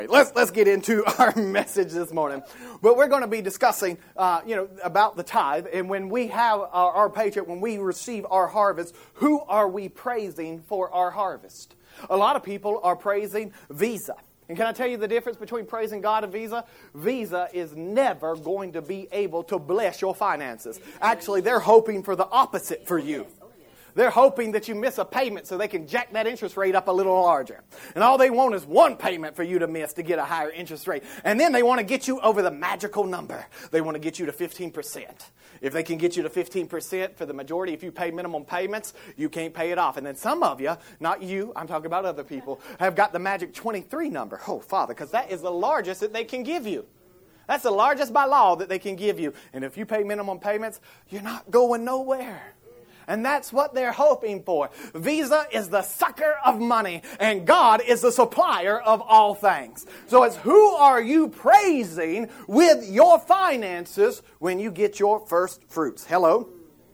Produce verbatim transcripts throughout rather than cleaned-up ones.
Let's let's get into our message this morning. But we're going to be discussing, uh, you know, about the tithe. And when we have our, our paycheck, when we receive our harvest, who are we praising for our harvest? A lot of people are praising Visa. And can I tell you the difference between praising God and Visa? Visa is never going to be able to bless your finances. Actually, they're hoping for the opposite for you. They're hoping that you miss a payment so they can jack that interest rate up a little larger. And all they want is one payment for you to miss to get a higher interest rate. And then they want to get you over the magical number. They want to get you to fifteen percent. If they can get you to fifteen percent for the majority, if you pay minimum payments, you can't pay it off. And then some of you, not you, I'm talking about other people, have got the magic twenty-three number. Oh, Father, because that is the largest that they can give you. That's the largest by law that they can give you. And if you pay minimum payments, you're not going nowhere. And that's what they're hoping for. Visa is the sucker of money, and God is the supplier of all things. So it's who are you praising with your finances when you get your first fruits? Hello?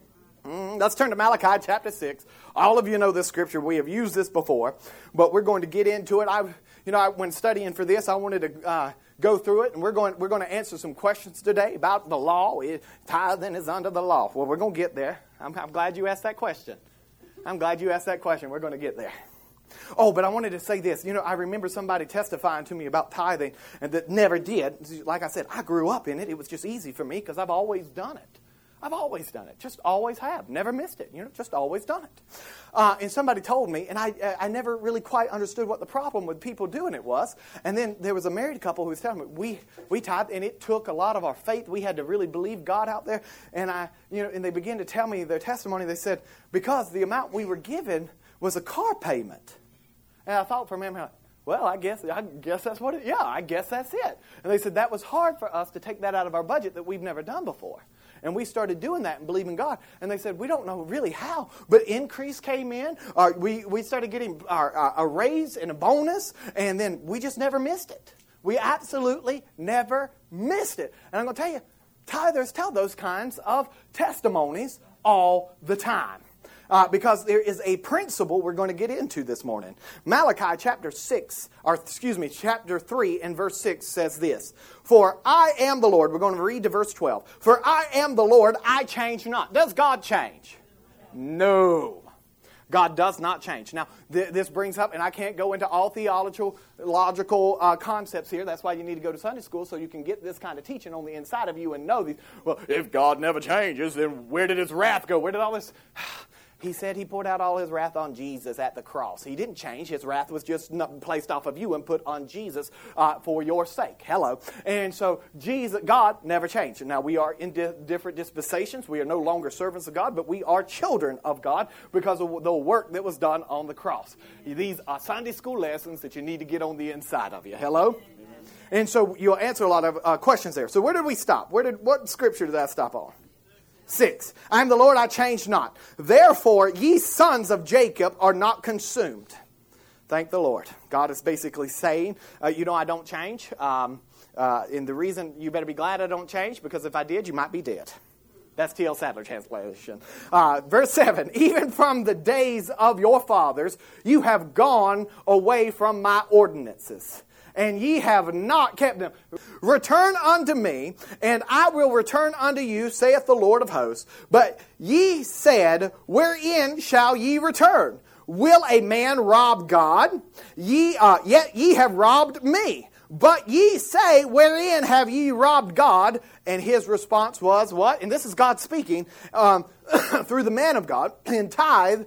Mm, let's turn to Malachi chapter six. All of you know this scripture. We have used this before, but we're going to get into it. I, you know, I, when studying for this, I wanted to uh, go through it, and we're going we're going to answer some questions today about the law. Tithing is under the law. Well, we're going to get there. I'm, I'm glad you asked that question. I'm glad you asked that question. We're going to get there. Oh, but I wanted to say this. You know, I remember somebody testifying to me about tithing and that never did. Like I said, I grew up in it. It was just easy for me because I've always done it. I've always done it. Just always have. Never missed it. You know, just always done it. Uh, and somebody told me, and I I never really quite understood what the problem with people doing it was. And then there was a married couple who was telling me, we we tithed, and it took a lot of our faith. We had to really believe God out there. And I, you know, and they began to tell me their testimony. They said, because the amount we were given was a car payment. And I thought for a minute, well, I guess I guess that's what it, yeah, I guess that's it. And they said that was hard for us to take that out of our budget that we've never done before. And we started doing that and believing God. And they said, we don't know really how. But increase came in. Uh, we, we started getting our, uh, a raise and a bonus. And then we just never missed it. We absolutely never missed it. And I'm going to tell you, tithers tell those kinds of testimonies all the time. Uh, because there is a principle we're going to get into this morning. Malachi chapter six, or excuse me, chapter three and verse six says this. For I am the Lord. We're going to read to verse twelve. For I am the Lord, I change not. Does God change? No. God does not change. Now, th- this brings up, and I can't go into all theological logical uh, concepts here. That's why you need to go to Sunday school so you can get this kind of teaching on the inside of you and know these. Well, if God never changes, then where did His wrath go? Where did all this... He said He poured out all His wrath on Jesus at the cross. He didn't change. His wrath was just placed off of you and put on Jesus uh, for your sake. Hello. And so Jesus, God never changed. Now, we are in di- different dispensations. We are no longer servants of God, but we are children of God because of the work that was done on the cross. These are Sunday school lessons that you need to get on the inside of you. Hello? And so you'll answer a lot of uh, questions there. So where did we stop? Where did what scripture did I stop on? Six. I am the Lord, I change not. Therefore, ye sons of Jacob are not consumed. Thank the Lord. God is basically saying, uh, you know, I don't change. Um, uh, and the reason you better be glad I don't change, because if I did, you might be dead. That's T L Sadler translation. Uh, verse seven. Even from the days of your fathers, you have gone away from my ordinances, and ye have not kept them. Return unto me, and I will return unto you, saith the Lord of hosts. But ye said, wherein shall ye return? Will a man rob God? Ye, uh, yet ye have robbed me. But ye say, wherein have ye robbed God? And his response was, what? And this is God speaking um, through the man of God, in tithe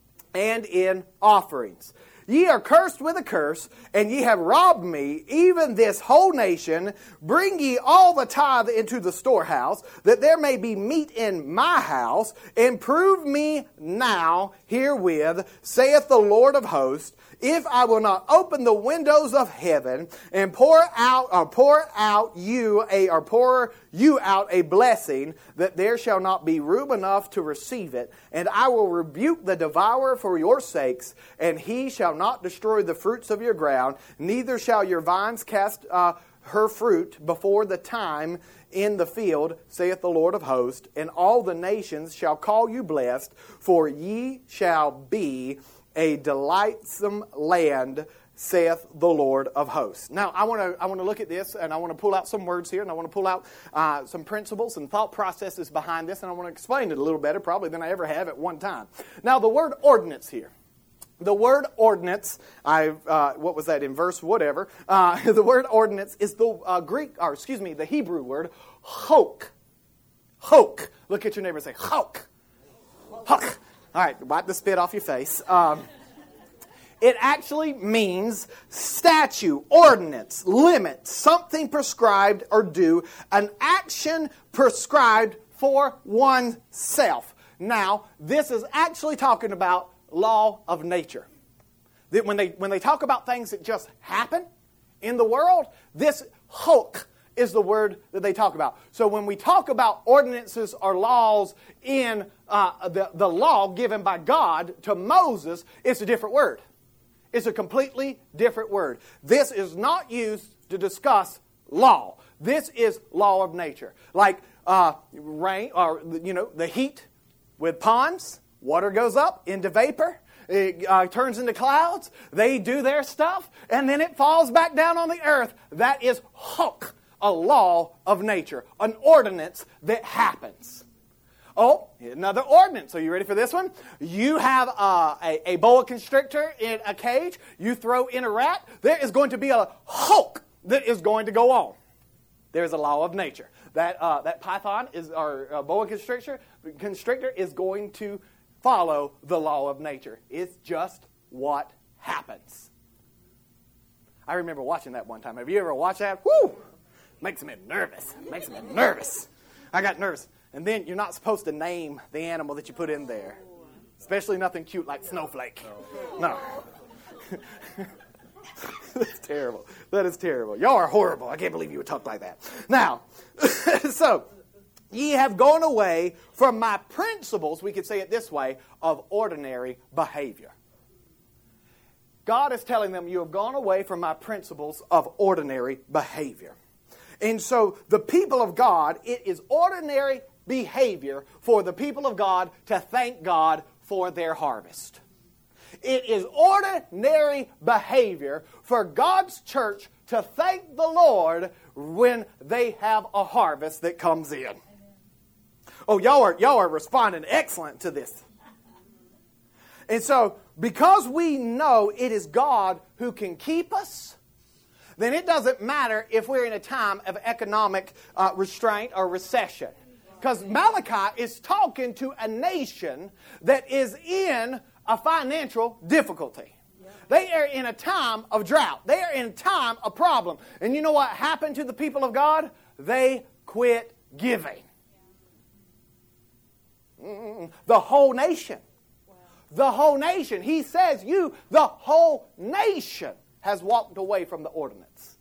and in offerings. Ye are cursed with a curse, and ye have robbed me, even this whole nation. Bring ye all the tithe into the storehouse, that there may be meat in my house. And prove me now herewith, saith the Lord of hosts, if I will not open the windows of heaven and pour out or pour out you a or pour you out a blessing, that there shall not be room enough to receive it, and I will rebuke the devourer for your sakes, and he shall not destroy the fruits of your ground, neither shall your vines cast uh, her fruit before the time in the field, saith the Lord of hosts, and all the nations shall call you blessed, for ye shall be a delightsome land, saith the Lord of hosts. Now, I want to I want to look at this, and I want to pull out some words here, and I want to pull out uh, some principles and thought processes behind this, and I want to explain it a little better probably than I ever have at one time. Now, the word ordinance here. The word ordinance, I uh, what was that in verse whatever? Uh, the word ordinance is the uh, Greek, or excuse me, the Hebrew word hok. Hok. Look at your neighbor and say hok. Hok. All right, wipe the spit off your face. Um, It actually means statute, ordinance, limit, something prescribed or due, an action prescribed for oneself. Now, this is actually talking about law of nature. That when they when they talk about things that just happen in the world, this hok is the word that they talk about. So when we talk about ordinances or laws in uh, the, the law given by God to Moses, it's a different word. It's a completely different word. This is not used to discuss law. This is law of nature. Like uh, rain, or you know, the heat with ponds, water goes up into vapor. It uh, turns into clouds. They do their stuff, and then it falls back down on the earth. That is hok, a law of nature, an ordinance that happens. Oh, another ordinance. Are you ready for this one? You have uh, a, a boa constrictor in a cage. You throw in a rat. There is going to be a hok that is going to go on. There's a law of nature. That uh, that python is, or uh, boa constrictor, constrictor is going to follow the law of nature. It's just what happens. I remember watching that one time. Have you ever watched that? Woo! Makes me nervous. Makes me nervous. I got nervous. And then you're not supposed to name the animal that you put in there. Especially nothing cute like Snowflake. No. That's terrible. That is terrible. Y'all are horrible. I can't believe you would talk like that. Now, so, ye have gone away from my principles, we could say it this way, of ordinary behavior. God is telling them, you have gone away from my principles of ordinary behavior. And so, the people of God, it is ordinary behavior for the people of God to thank God for their harvest. It is ordinary behavior for God's church to thank the Lord when they have a harvest that comes in. Oh, y'all are, y'all are responding excellent to this. And so, because we know it is God who can keep us, then it doesn't matter if we're in a time of economic uh, restraint or recession. Because Malachi is talking to a nation that is in a financial difficulty. They are in a time of drought. They are in a time of problem. And you know what happened to the people of God? They quit giving. Mm-mm. The whole nation. The whole nation. He says you, the whole nation, has walked away from the ordinance.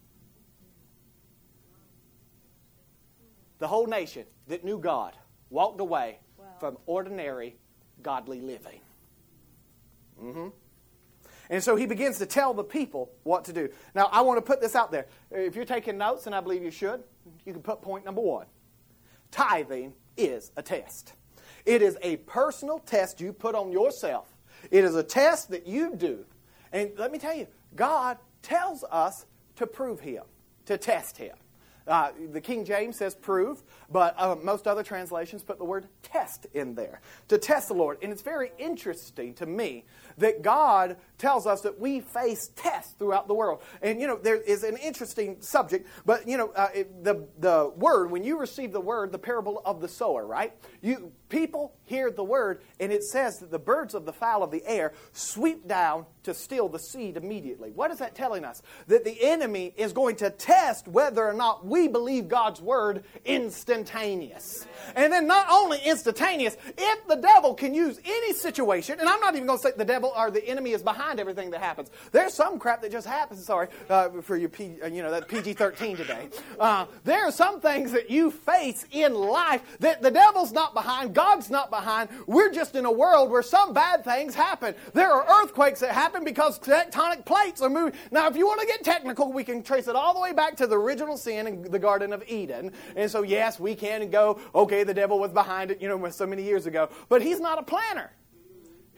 The whole nation that knew God walked away wow. from ordinary godly living. Mm-hmm. And so he begins to tell the people what to do. Now, I want to put this out there. If you're taking notes, and I believe you should, you can put point number one. Tithing is a test. It is a personal test you put on yourself. It is a test that you do. And let me tell you, God tells us to prove Him, to test Him. Uh, the King James says prove, but uh, most other translations put the word test in there. To test the Lord. And it's very interesting to me that God tells us that we face tests throughout the world. And, you know, there is an interesting subject, but, you know, uh, it, the, the word, when you receive the word, the parable of the sower, right? You people hear the word, and it says that the birds of the fowl of the air sweep down to steal the seed immediately. What is that telling us? That the enemy is going to test whether or not we believe God's word instantaneous. And then not only instantaneous, if the devil can use any situation, and I'm not even going to say the devil or the enemy is behind everything that happens. There's some crap that just happens, sorry, uh, for your P, uh, you know, that P G thirteen today. Uh, there are some things that you face in life that the devil's not behind, God's not behind. We're just in a world where some bad things happen. There are earthquakes that happen because tectonic plates are moving. Now, if you want to get technical, we can trace it all the way back to the original sin in the Garden of Eden. And so, yes, we can go, okay, the devil was behind it, you know, so many years ago. But he's not a planner.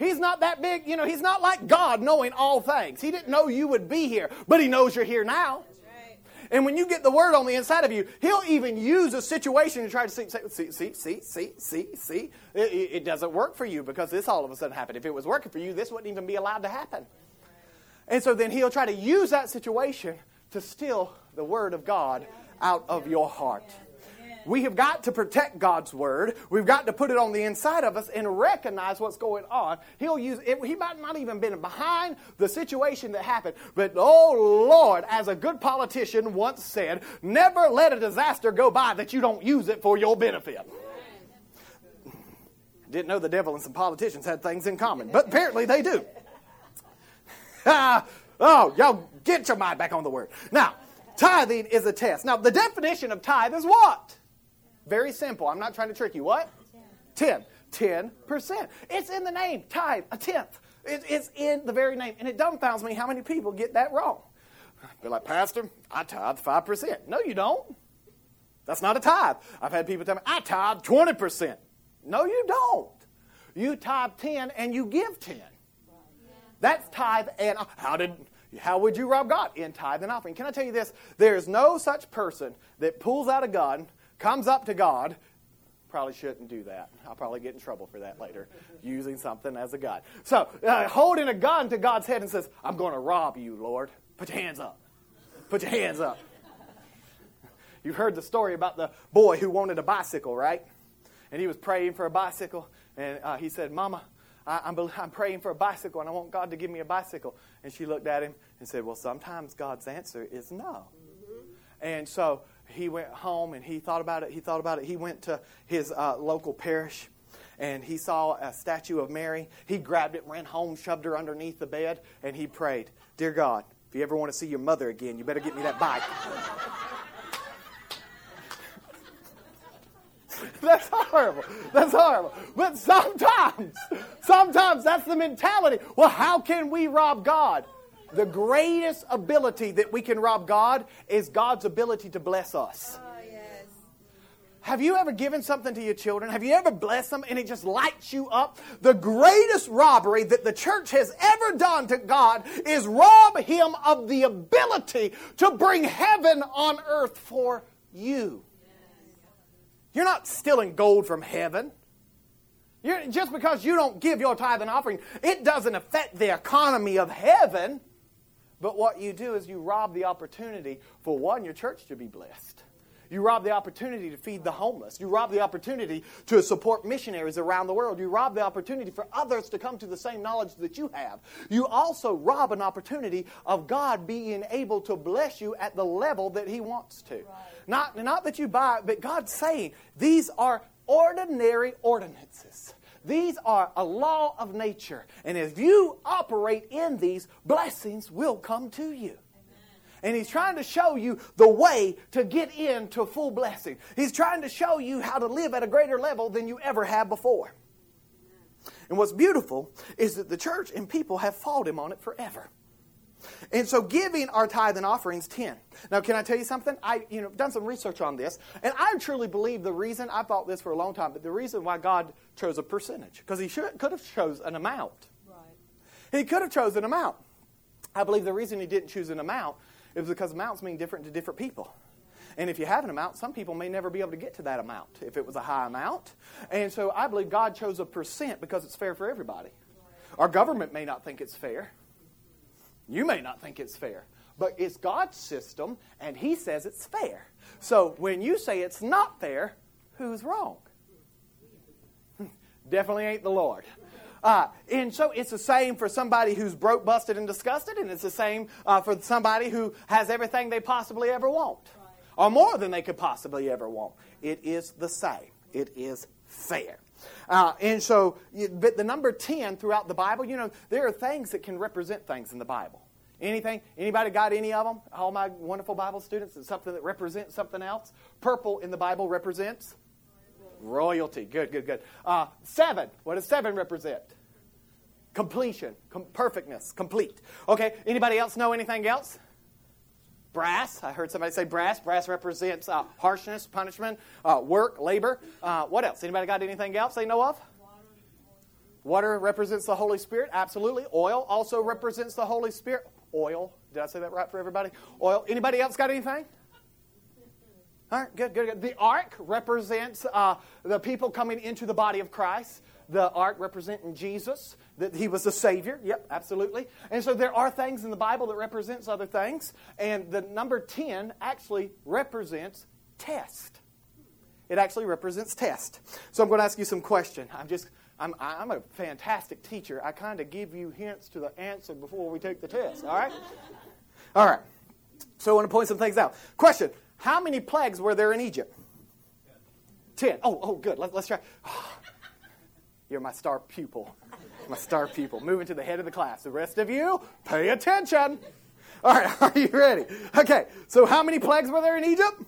He's not that big. You know, he's not like God knowing all things. He didn't know you would be here, but he knows you're here now. And when you get the word on the inside of you, he'll even use a situation to try to see, see, see, see, see, see, see. It, it doesn't work for you because this all of a sudden happened. If it was working for you, this wouldn't even be allowed to happen. And so then he'll try to use that situation to steal the word of God out of your heart. We have got to protect God's word. We've got to put it on the inside of us and recognize what's going on. He'll use it. He might not even been behind the situation that happened. But, oh, Lord, as a good politician once said, never let a disaster go by that you don't use it for your benefit. Didn't know the devil and some politicians had things in common, but apparently they do. Oh, y'all get your mind back on the word. Now, tithing is a test. Now, the definition of tithe is what? Very simple. I'm not trying to trick you. What? Ten. Ten percent. It's in the name. Tithe, a tenth. It, it's in the very name. And it dumbfounds me how many people get that wrong. They're like, Pastor, I tithe five percent. No, you don't. That's not a tithe. I've had people tell me, I tithe twenty percent. No, you don't. You tithe ten and you give ten. That's tithe and how did how would you rob God? In tithe and offering. Can I tell you this? There is no such person that pulls out a gun, comes up to God. Probably shouldn't do that. I'll probably get in trouble for that later, using something as a gun. So, uh, holding a gun to God's head and says, I'm going to rob you, Lord. Put your hands up. Put your hands up. You've heard the story about the boy who wanted a bicycle, right? And he was praying for a bicycle. And uh, he said, Mama, I, I'm, I'm praying for a bicycle, and I want God to give me a bicycle. And she looked at him and said, well, sometimes God's answer is no. Mm-hmm. And so he went home, and he thought about it. He thought about it. He went to his uh, local parish, and he saw a statue of Mary. He grabbed it, ran home, shoved her underneath the bed, and he prayed, Dear God, if you ever want to see your mother again, you better get me that bike. That's horrible. That's horrible. But sometimes, sometimes that's the mentality. Well, how can we rob God? The greatest ability that we can rob God is God's ability to bless us. Oh, yes. Have you ever given something to your children? Have you ever blessed them and it just lights you up? The greatest robbery that the church has ever done to God is rob Him of the ability to bring heaven on earth for you. You're not stealing gold from heaven. You're, just because you don't give your tithe and offering, it doesn't affect the economy of heaven. But what you do is you rob the opportunity for, one, your church to be blessed. You rob the opportunity to feed the homeless. You rob the opportunity to support missionaries around the world. You rob the opportunity for others to come to the same knowledge that you have. You also rob an opportunity of God being able to bless you at the level that He wants to. Right. Not, not that you buy, but God's saying these are ordinary ordinances. These are a law of nature. And if you operate in these, blessings will come to you. And He's trying to show you the way to get into full blessing. He's trying to show you how to live at a greater level than you ever have before. And what's beautiful is that the church and people have fought Him on it forever. And so giving our tithe and offerings ten. Now, can I tell you something? I, you know, done some research on this. And I truly believe the reason, I thought this for a long time, but the reason why God chose a percentage. Because He should, could have chose an amount. Right. He could have chosen an amount. I believe the reason He didn't choose an amount it was because amounts mean different to different people. And if you have an amount, some people may never be able to get to that amount if it was a high amount. And so I believe God chose a percent because it's fair for everybody. Our government may not think it's fair. You may not think it's fair. But it's God's system, and He says it's fair. So when you say it's not fair, who's wrong? Definitely ain't the Lord. Uh, and so it's the same for somebody who's broke, busted, and disgusted, and it's the same uh, for somebody who has everything they possibly ever want, or more than they could possibly ever want. It is the same. It is fair. Uh, and so, but the number ten throughout the Bible, you know, there are things that can represent things in the Bible. Anything? Anybody got any of them? All my wonderful Bible students, it's something that represents something else. Purple in the Bible represents royalty. Good, good, good. Uh, seven. What does seven represent? Completion. Com- perfectness. Complete. Okay. Anybody else know anything else? Brass. I heard somebody say brass. Brass represents uh, harshness, punishment, uh, work, labor. Uh, what else? Anybody got anything else they know of? Water represents the Holy Spirit, absolutely. Oil also represents the Holy Spirit. Oil, did I say that right for everybody? Oil. Anybody else got anything? All right, good, good, good. The ark represents uh, the people coming into the body of Christ. The ark representing Jesus, that he was the Savior. Yep, absolutely. And so there are things in the Bible that represents other things. And the number ten actually represents test. It actually represents test. So I'm going to ask you some questions. I'm just, I'm, I'm a fantastic teacher. I kind of give you hints to the answer before we take the test, all right? All right. So I want to point some things out. Question. How many plagues were there in Egypt? Ten. Oh, oh, good. Let, let's try. Oh, you're my star pupil. My star pupil. Moving to the head of the class. The rest of you, pay attention. All right, are you ready? Okay, so how many plagues were there in Egypt?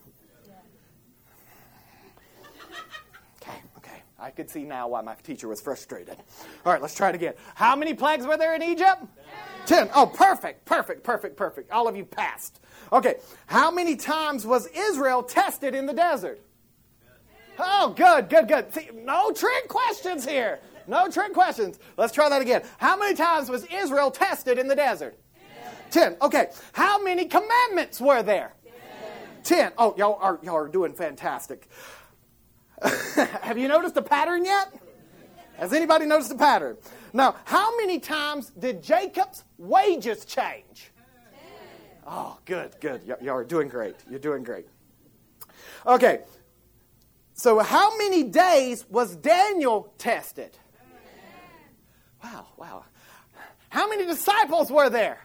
Okay, okay. I could see now why my teacher was frustrated. All right, let's try it again. How many plagues were there in Egypt? Ten. Oh, perfect, perfect, perfect, perfect. All of you passed. Okay, how many times was Israel tested in the desert? Oh, good, good, good. See, no trick questions here. No trick questions. Let's try that again. How many times was Israel tested in the desert? Ten. Ten. Okay, how many commandments were there? Ten. Ten. Oh, y'all are, y'all are doing fantastic. Have you noticed the pattern yet? Has anybody noticed the pattern? Now, how many times did Jacob's wages change? Oh, good, good. Y- y'all are doing great. You're doing great. Okay. So how many days was Daniel tested? Wow, wow. How many disciples were there?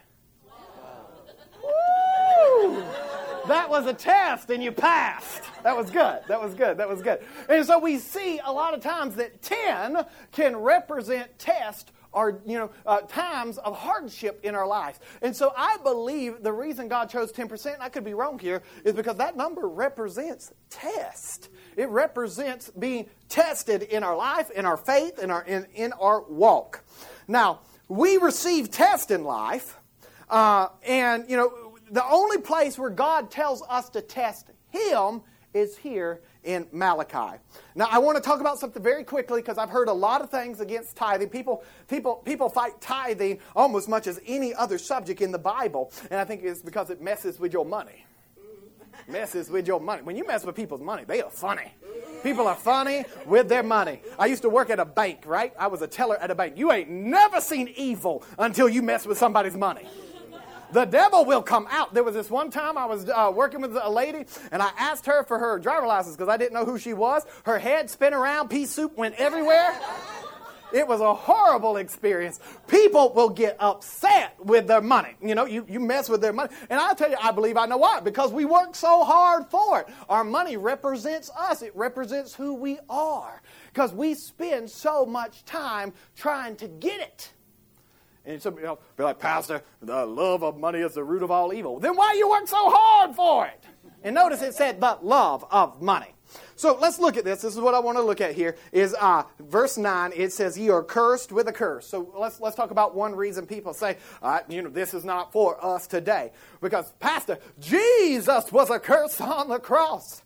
Woo! That was a test and you passed. That was good. That was good. That was good. And so we see a lot of times that ten can represent test or, you know, uh, times of hardship in our lives. And so I believe the reason God chose ten percent, and I could be wrong here, is because that number represents test. It represents being tested in our life, in our faith, in our in, in our walk. Now, we receive tests in life, uh, and, you know, the only place where God tells us to test Him is here in Malachi. Now, I want to talk about something very quickly because I've heard a lot of things against tithing. People, people, people fight tithing almost as much as any other subject in the Bible, and I think it's because it messes with your money. Messes with your money. When you mess with people's money, they are funny. People are funny with their money. I used to work at a bank, right? I was a teller at a bank. You ain't never seen evil until you mess with somebody's money. The devil will come out. There was this one time I was uh, working with a lady, and I asked her for her driver license because I didn't know who she was. Her head spin around, pea soup went everywhere. It was a horrible experience. People will get upset with their money. You know, you, you mess with their money. And I'll tell you, I believe I know why. Because we work so hard for it. Our money represents us. It represents who we are. Because we spend so much time trying to get it. And some people be like, Pastor, the love of money is the root of all evil. Then why you work so hard for it? And notice it said, the love of money. So let's look at this. This is what I want to look at here. Is uh, verse nine. It says, "Ye are cursed with a curse." So let's let's talk about one reason people say, uh, you know, this is not for us today, because Pastor, Jesus was a curse on the cross.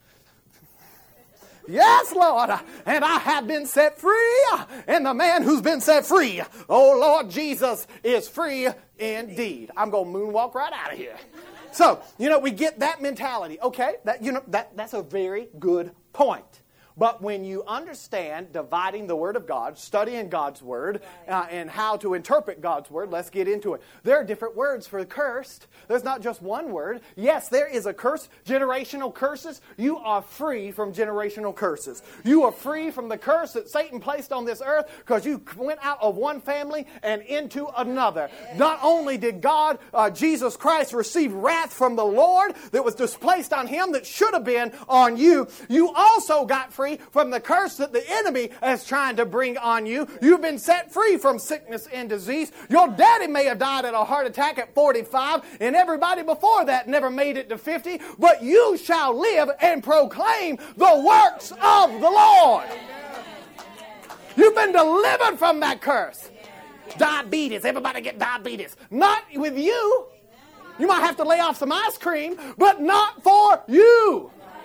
Yes, Lord, and I have been set free, and the man who's been set free, oh Lord Jesus, is free indeed. I'm going to moonwalk right out of here. So, you know, we get that mentality. Okay, that you know that that's a very good point. But when you understand dividing the Word of God, studying God's Word, uh, and how to interpret God's Word, let's get into it. There are different words for cursed. There's not just one word. Yes, there is a curse. Generational curses. You are free from generational curses. You are free from the curse that Satan placed on this earth because you went out of one family and into another. Not only did God, uh, Jesus Christ, receive wrath from the Lord that was displaced on Him that should have been on you, you also got free from the curse that the enemy is trying to bring on you. You've been set free from sickness and disease. Your daddy may have died at a heart attack at forty-five, and everybody before that never made it to fifty, but you shall live and proclaim the works of the Lord. You've been delivered from that curse. Diabetes. Everybody get diabetes. Not with you. You might have to lay off some ice cream, but not for you.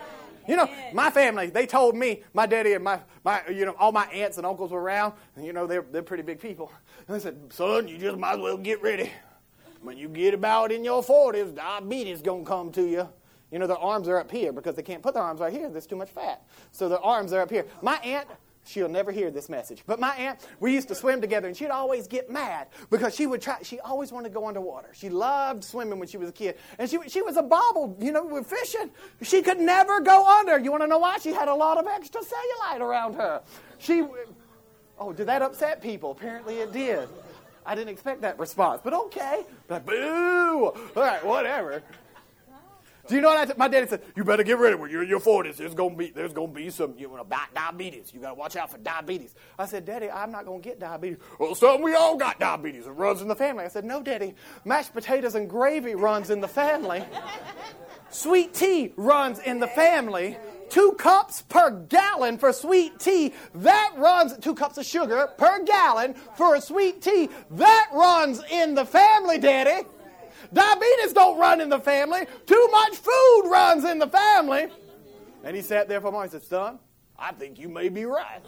You know, my family, they told me, my daddy and my, my you know, all my aunts and uncles were around, and you know, they're, they're pretty big people. And they said, son, you just might as well get ready. When you get about in your forties, diabetes going to come to you. You know, their arms are up here because they can't put their arms right here. There's too much fat. So their arms are up here. My aunt, she'll never hear this message, but my aunt, we used to swim together, and she'd always get mad because she would try, she always wanted to go underwater. She loved swimming when she was a kid. And she she was a bobble, you know, with fishing. She could never go under. You want to know why? She had a lot of extra cellulite around her. She, oh, did that upset people? Apparently it did. I didn't expect that response, but okay. But boo! All right, whatever. Do you know what I t- my daddy said? You better get ready when you're in your forties. There's gonna be there's gonna be some you know about diabetes. You gotta watch out for diabetes. I said, Daddy, I'm not gonna get diabetes. Well, son, we all got diabetes. It runs in the family. I said, no, Daddy, mashed potatoes and gravy runs in the family. Sweet tea runs in the family. Two cups per gallon for sweet tea. That runs, two cups of sugar per gallon for a sweet tea. That runs in the family, Daddy. Diabetes don't run in the family. Too much food runs in the family. And he sat there for a moment and said, son, I think you may be right.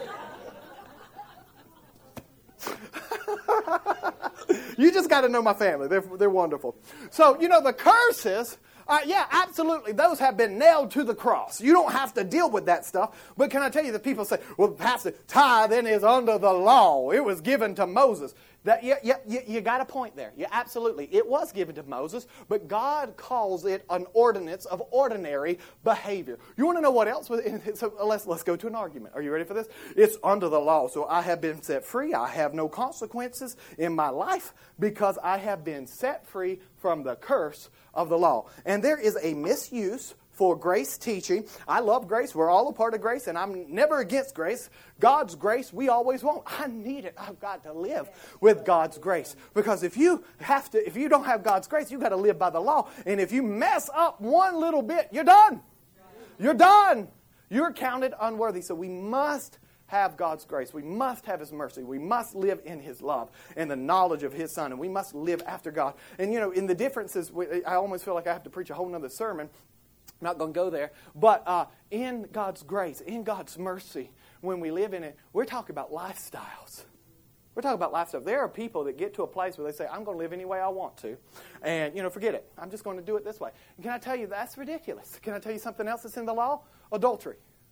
You just got to know my family. They're, they're wonderful. So, you know, the curses, uh, yeah, absolutely. Those have been nailed to the cross. You don't have to deal with that stuff. But can I tell you that people say, well, Pastor, tithing is under the law. It was given to Moses. That, yeah, yeah, you, you got a point there. Yeah, absolutely. It was given to Moses, but God calls it an ordinance of ordinary behavior. You want to know what else? So let's, let's go to an argument. Are you ready for this? It's under the law. So I have been set free. I have no consequences in my life because I have been set free from the curse of the law. And there is a misuse for grace teaching. I love grace. We're all a part of grace, and I'm never against grace. God's grace, we always want. I need it. I've got to live with God's grace. Because if you have to, if you don't have God's grace, you've got to live by the law. And if you mess up one little bit, you're done. You're done. You're counted unworthy. So we must have God's grace. We must have His mercy. We must live in His love and the knowledge of His Son. And we must live after God. And, you know, in the differences, I almost feel like I have to preach a whole nother sermon. I'm not going to go there. But uh, in God's grace, in God's mercy, when we live in it, we're talking about lifestyles. We're talking about lifestyles. There are people that get to a place where they say, I'm going to live any way I want to. And, you know, forget it. I'm just going to do it this way. And can I tell you, that's ridiculous. Can I tell you something else that's in the law? Adultery.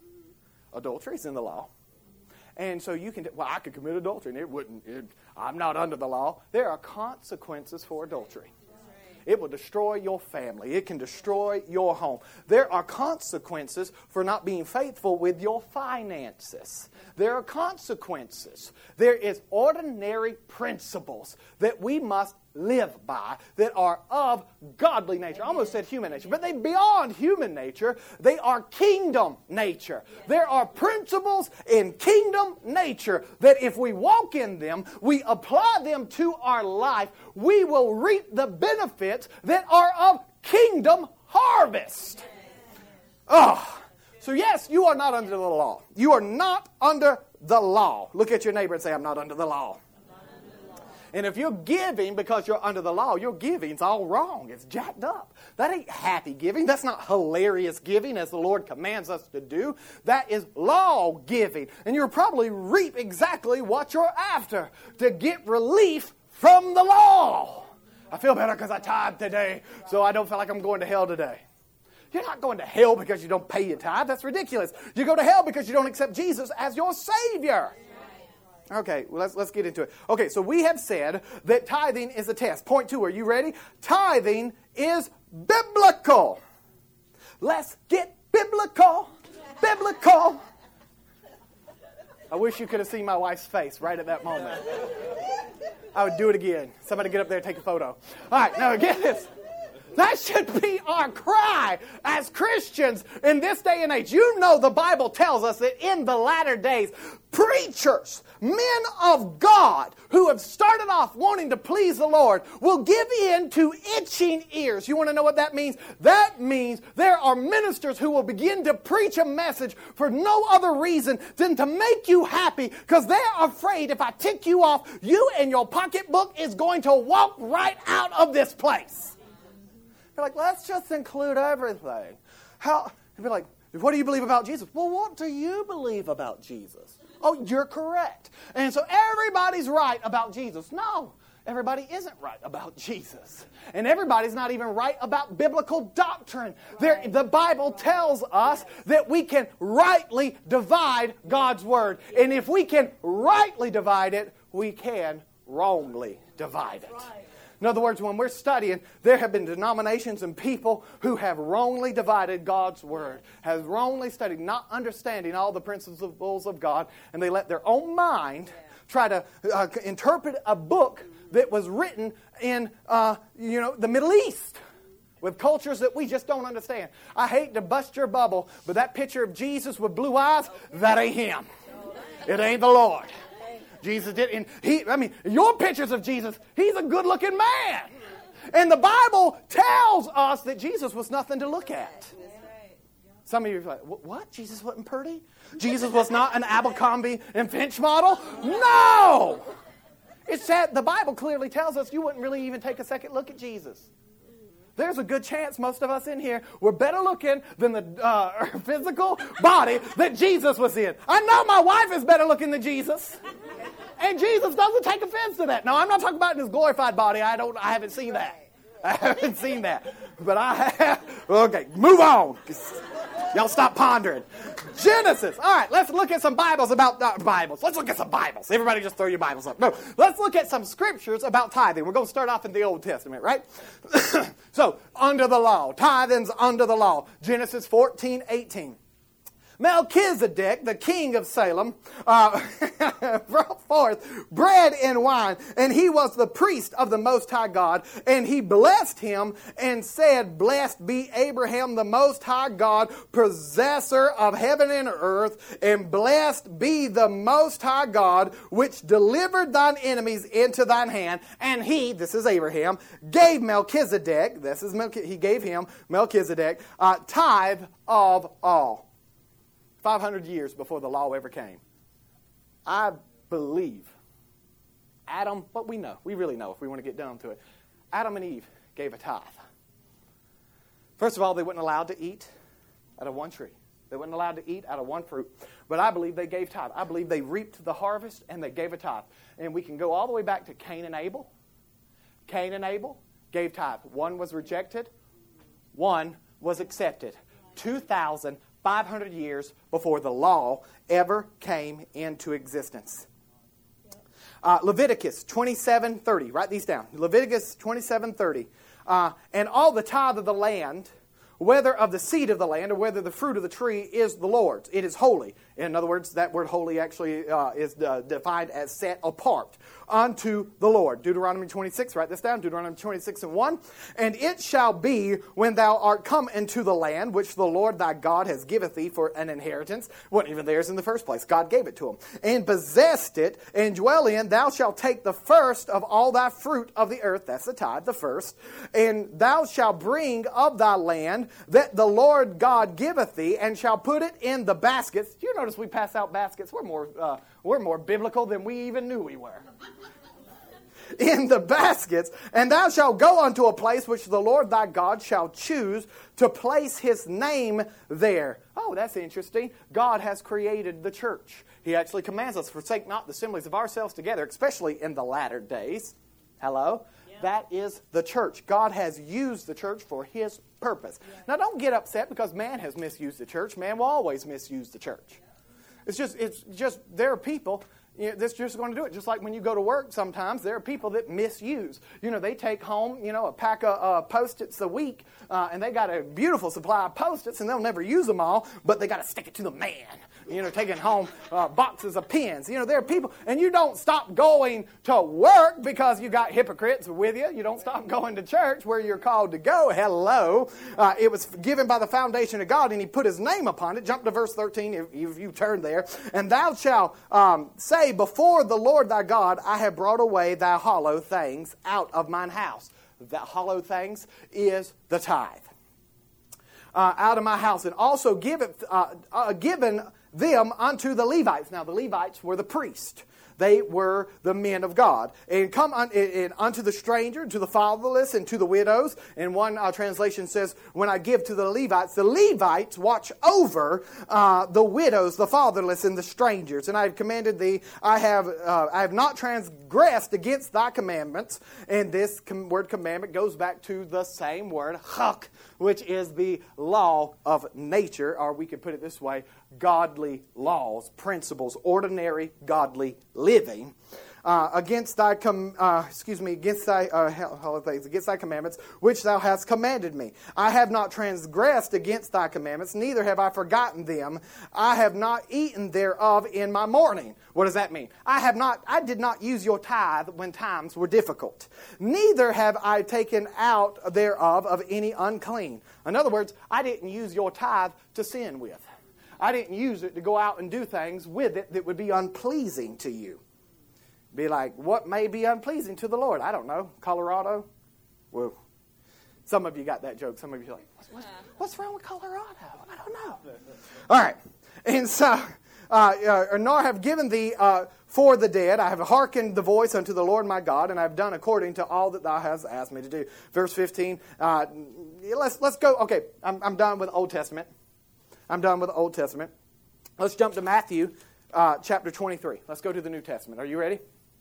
Adultery is in the law. And so you can, well, I could commit adultery, and it wouldn't, it, I'm not under the law. There are consequences for adultery. It will destroy your family. It can destroy your home. There are consequences for not being faithful with your finances. There are consequences. There is ordinary principles that we must live by that are of godly nature. I almost said human nature, but they're beyond human nature. They are kingdom nature. There are principles in kingdom nature that if we walk in them, we apply them to our life, we will reap the benefits that are of kingdom harvest. Oh, so yes, you are not under the law. You are not under the law. Look at your neighbor and say, I'm not under the law. And if you're giving because you're under the law, your giving's all wrong. It's jacked up. That ain't happy giving. That's not hilarious giving as the Lord commands us to do. That is law giving. And you'll probably reap exactly what you're after, to get relief from the law. I feel better because I tithed today, so I don't feel like I'm going to hell today. You're not going to hell because you don't pay your tithe. That's ridiculous. You go to hell because you don't accept Jesus as your Savior. Okay, well, let's let's get into it. Okay, so we have said that tithing is a test. Point two, are you ready? Tithing is biblical. Let's get biblical. Biblical. I wish you could have seen my wife's face right at that moment. I would do it again. Somebody get up there and take a photo. All right, now get this. That should be our cry as Christians in this day and age. You know the Bible tells us that in the latter days, preachers, men of God who have started off wanting to please the Lord will give in to itching ears. You want to know what that means? That means there are ministers who will begin to preach a message for no other reason than to make you happy because they're afraid if I tick you off, you and your pocketbook is going to walk right out of this place. They're like, let's just include everything. How? They'd be like, What do you believe about Jesus? Well, what do you believe about Jesus? Oh, you're correct. And so everybody's right about Jesus. No, everybody isn't right about Jesus. And everybody's not even right about biblical doctrine. There, the Bible tells us that we can rightly divide God's Word. And if we can rightly divide it, we can wrongly divide it. In other words, when we're studying, there have been denominations and people who have wrongly divided God's Word, have wrongly studied, not understanding all the principles of God, and they let their own mind try to uh, interpret a book that was written in, uh, you know, the Middle East with cultures that we just don't understand. I hate to bust your bubble, but that picture of Jesus with blue eyes, that ain't Him. It ain't the Lord. Jesus did, and he, I mean, your pictures of Jesus, He's a good-looking man. And the Bible tells us that Jesus was nothing to look at. Some of you are like, what? Jesus wasn't pretty? Jesus was not an Abercrombie and Finch model? No! It's that the Bible clearly tells us you wouldn't really even take a second look at Jesus. There's a good chance most of us in here were better looking than the uh, physical body that Jesus was in. I know my wife is better looking than Jesus. And Jesus doesn't take offense to that. Now, I'm not talking about in His glorified body. I don't. I haven't seen that. I haven't seen that. But I have. Okay, move on. Y'all stop pondering. Genesis. All right, let's look at some Bibles about uh, Bibles. Let's look at some Bibles. Everybody just throw your Bibles up. No, let's look at some scriptures about tithing. We're going to start off in the Old Testament, right? So, under the law. Tithing's under the law. Genesis fourteen eighteen. Melchizedek, the king of Salem, uh, brought forth bread and wine, and he was the priest of the Most High God, and he blessed him and said, Blessed be Abraham, the Most High God, possessor of heaven and earth, and blessed be the Most High God, which delivered thine enemies into thine hand. And he, this is Abraham, gave Melchizedek, this is Melchizedek, he gave him, Melchizedek, uh, tithe of all. five hundred years before the law ever came. I believe Adam, but we know, we really know if we want to get down to it, Adam and Eve gave a tithe. First of all, they weren't allowed to eat out of one tree. They weren't allowed to eat out of one fruit. But I believe they gave tithe. I believe they reaped the harvest and they gave a tithe. And we can go all the way back to Cain and Abel. Cain and Abel gave tithe. One was rejected. One was accepted. two thousand five hundred years before the law ever came into existence. Uh, Leviticus twenty-seven thirty. Write these down. Leviticus twenty-seven thirty. Uh, and all the tithe of the land, whether of the seed of the land or whether the fruit of the tree, is the Lord's. It is holy. In other words, that word holy actually uh, is uh, defined as set apart unto the Lord. Deuteronomy twenty-six, write this down, Deuteronomy twenty-six and one. And it shall be when thou art come into the land which the Lord thy God has giveth thee for an inheritance. Wasn't even theirs in the first place. God gave it to them. And possessed it and dwell in, thou shalt take the first of all thy fruit of the earth. That's the tithe, the first. And thou shalt bring of thy land that the Lord God giveth thee, and shall put it in the baskets. You notice we pass out baskets. We're more, uh, we're more biblical than we even knew we were. In the baskets, and thou shalt go unto a place which the Lord thy God shall choose to place His name there. Oh, that's interesting. God has created the church. He actually commands us, forsake not the assemblies of ourselves together, especially in the latter days. Hello? That is the church. God has used the church for His purpose. Yeah. Now, don't get upset because man has misused the church. Man will always misuse the church. Yeah. It's just, it's just there are people you know, that's just going to do it. Just like when you go to work sometimes, there are people that misuse. You know, they take home, you know, a pack of uh, Post-its a week, uh, and they got a beautiful supply of Post-its, and they'll never use them all, but they got to stick it to the man. You know, taking home uh, boxes of pens. You know, there are people, and you don't stop going to work because you got hypocrites with you. You don't stop going to church where you're called to go. Hello. Uh, it was given by the foundation of God, and He put His name upon it. Jump to verse thirteen if, if you turn there. And thou shalt um, say, before the Lord thy God, I have brought away thy hollow things out of mine house. The hollow things is the tithe. Uh, out of my house, and also give it, uh, uh, given them unto the Levites. Now, the Levites were the priests. They were the men of God. And come un, and, and unto the stranger, to the fatherless, and to the widows. And one uh, translation says, when I give to the Levites, the Levites watch over uh, the widows, the fatherless, and the strangers. And I have commanded thee, I have uh, I have not transgressed against thy commandments. And this com- word commandment goes back to the same word, chak, which is the law of nature, or we could put it this way, godly laws, principles, ordinary godly living. Uh, against thy com- uh, excuse me, against thy uh, things, against thy commandments, which thou hast commanded me. I have not transgressed against thy commandments, neither have I forgotten them. I have not eaten thereof in my mourning. What does that mean? I have not. I did not use your tithe when times were difficult. Neither have I taken out thereof of any unclean. In other words, I didn't use your tithe to sin with. I didn't use it to go out and do things with it that would be unpleasing to you. Be like, what may be unpleasing to the Lord? I don't know. Colorado? Well, some of you got that joke. Some of you are like, what's, what's, what's wrong with Colorado? I don't know. All right. And so, uh, uh, nor have given thee uh, for the dead. I have hearkened the voice unto the Lord my God, and I have done according to all that thou hast asked me to do. Verse fifteen. Uh, let's let's go. Okay, I'm, I'm done with Old Testament. I'm done with the Old Testament. Let's jump to Matthew uh, chapter twenty-three. Let's go to the New Testament. Are you ready?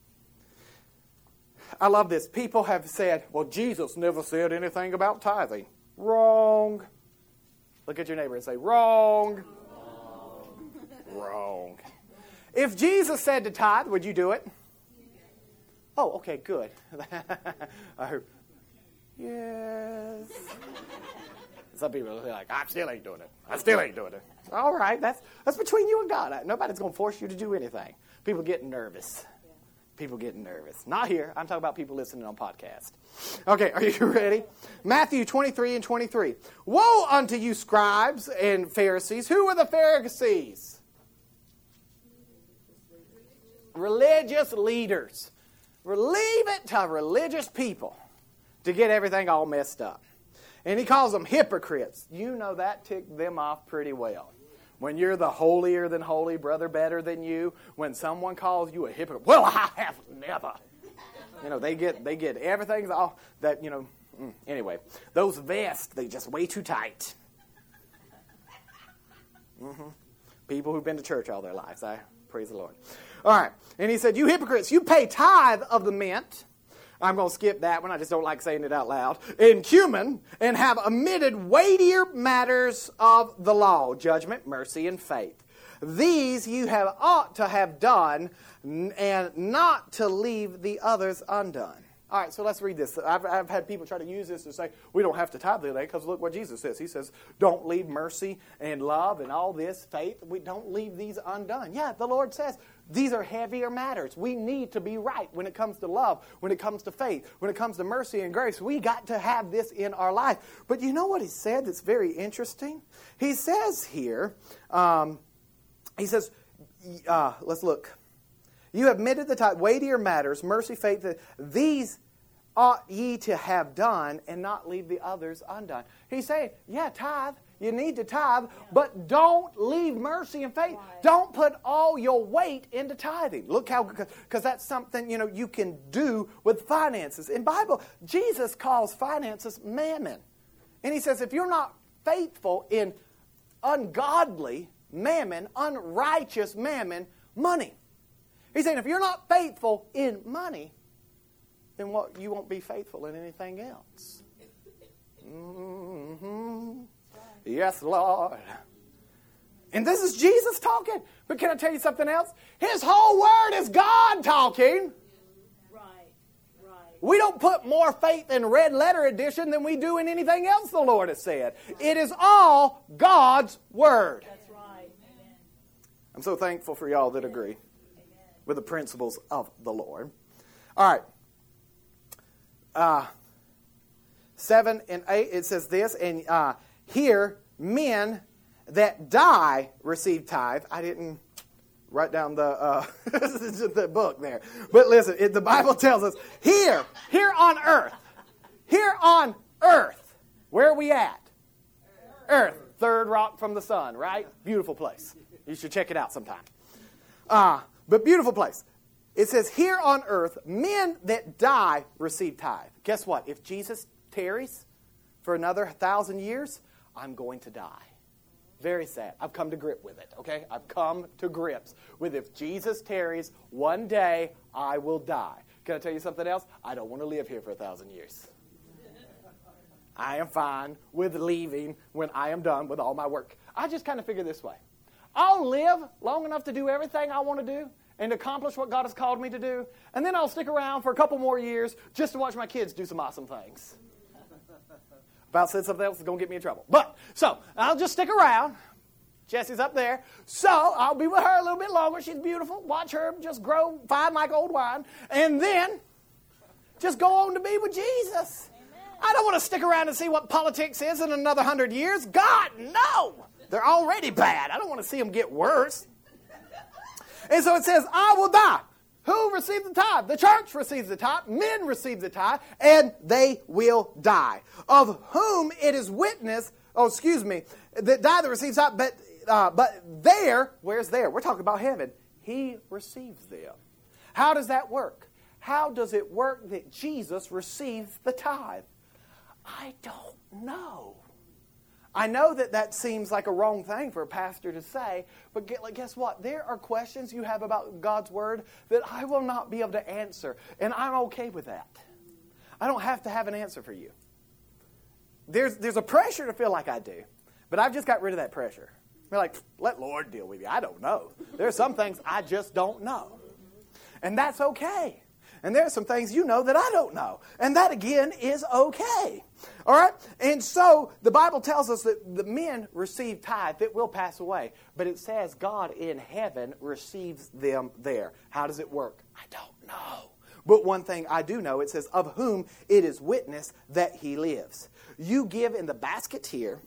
I love this. People have said, well, Jesus never said anything about tithing. Wrong. Look at your neighbor and say, wrong. Wrong. Wrong. If Jesus said to tithe, would you do it? Oh, okay, good. I heard, yes. Some people are like, I still ain't doing it. I still ain't doing it. All right, that's that's between you and God. Nobody's going to force you to do anything. People getting nervous. People getting nervous. Not here. I'm talking about people listening on podcast. Okay, are you ready? Matthew twenty-three and twenty-three. Woe unto you, scribes and Pharisees. Who are the Pharisees? Religious leaders. Leave it to religious people to get everything all messed up. And he calls them hypocrites. You know that ticked them off pretty well. When you're the holier than holy brother better than you, when someone calls you a hypocrite, well, I have never. You know, they get they get everything all that, you know. Anyway, those vests, they just way too tight. Mm-hmm. People who've been to church all their lives, I praise the Lord. All right, and he said, you hypocrites, you pay tithe of the mint. I'm going to skip that one. I just don't like saying it out loud. In cumin, and have omitted weightier matters of the law, judgment, mercy, and faith. These you have ought to have done, and not to leave the others undone. All right, so let's read this. I've, I've had people try to use this to say, we don't have to tithe today, because look what Jesus says. He says, don't leave mercy and love and all this, faith. We don't leave these undone. Yeah, the Lord says, these are heavier matters. We need to be right when it comes to love, when it comes to faith, when it comes to mercy and grace. We got to have this in our life. But you know what he said that's very interesting? He says here, um, he says, uh, let's look. You have omitted the tithe, weightier matters, mercy, faith. These ought ye to have done, and not leave the others undone. He's saying, yeah, tithe. You need to tithe, but don't leave mercy and faith. Right. Don't put all your weight into tithing. Look how, because that's something, you know, you can do with finances. In the Bible, Jesus calls finances mammon. And he says, if you're not faithful in ungodly mammon, unrighteous mammon, money. He's saying, if you're not faithful in money, then what? You won't be faithful in anything else. Mm-hmm. Yes, Lord. And this is Jesus talking. But can I tell you something else? His whole word is God talking. Right, right. We don't put more faith in red letter edition than we do in anything else the Lord has said. It is all God's word. That's right. Amen. I'm so thankful for y'all that agree Amen. With the principles of the Lord. All right. Uh, seven and eight, it says this, and uh, here, men that die receive tithe. I didn't write down the uh, the book there. But listen, it, the Bible tells us, here, here on earth, here on earth, where are we at? Earth. earth. Third rock from the sun, right? Beautiful place. You should check it out sometime. Uh, but beautiful place. It says, here on earth, men that die receive tithe. Guess what? If Jesus tarries for another thousand years, I'm going to die. Very sad. I've come to grip with it, okay? I've come to grips with if Jesus tarries, one day I will die. Can I tell you something else? I don't want to live here for a thousand years. I am fine with leaving when I am done with all my work. I just kind of figure this way. I'll live long enough to do everything I want to do and accomplish what God has called me to do, and then I'll stick around for a couple more years just to watch my kids do some awesome things. About said something else that's going to get me in trouble. But, so, I'll just stick around. Jesse's up there. So, I'll be with her a little bit longer. She's beautiful. Watch her just grow fine like old wine. And then, just go on to be with Jesus. Amen. I don't want to stick around and see what politics is in another hundred years. God, no! They're already bad. I don't want to see them get worse. And so it says, I will die. Who receives the tithe? The church receives the tithe. Men receive the tithe. And they will die. Of whom it is witness, oh, excuse me, that die that receives tithe, but, uh, but there, where's there? We're talking about heaven. He receives them. How does that work? How does it work that Jesus receives the tithe? I don't know. I know that that seems like a wrong thing for a pastor to say, but guess what? There are questions you have about God's Word that I will not be able to answer, and I'm okay with that. I don't have to have an answer for you. There's, there's a pressure to feel like I do, but I've just got rid of that pressure. We're like, let Lord deal with you. I don't know. There are some things I just don't know, and that's okay. And there are some things you know that I don't know. And that, again, is okay. All right? And so the Bible tells us that the men receive tithe that will pass away. But it says God in heaven receives them there. How does it work? I don't know. But one thing I do know, it says, of whom it is witness that he lives. You give in the basket here,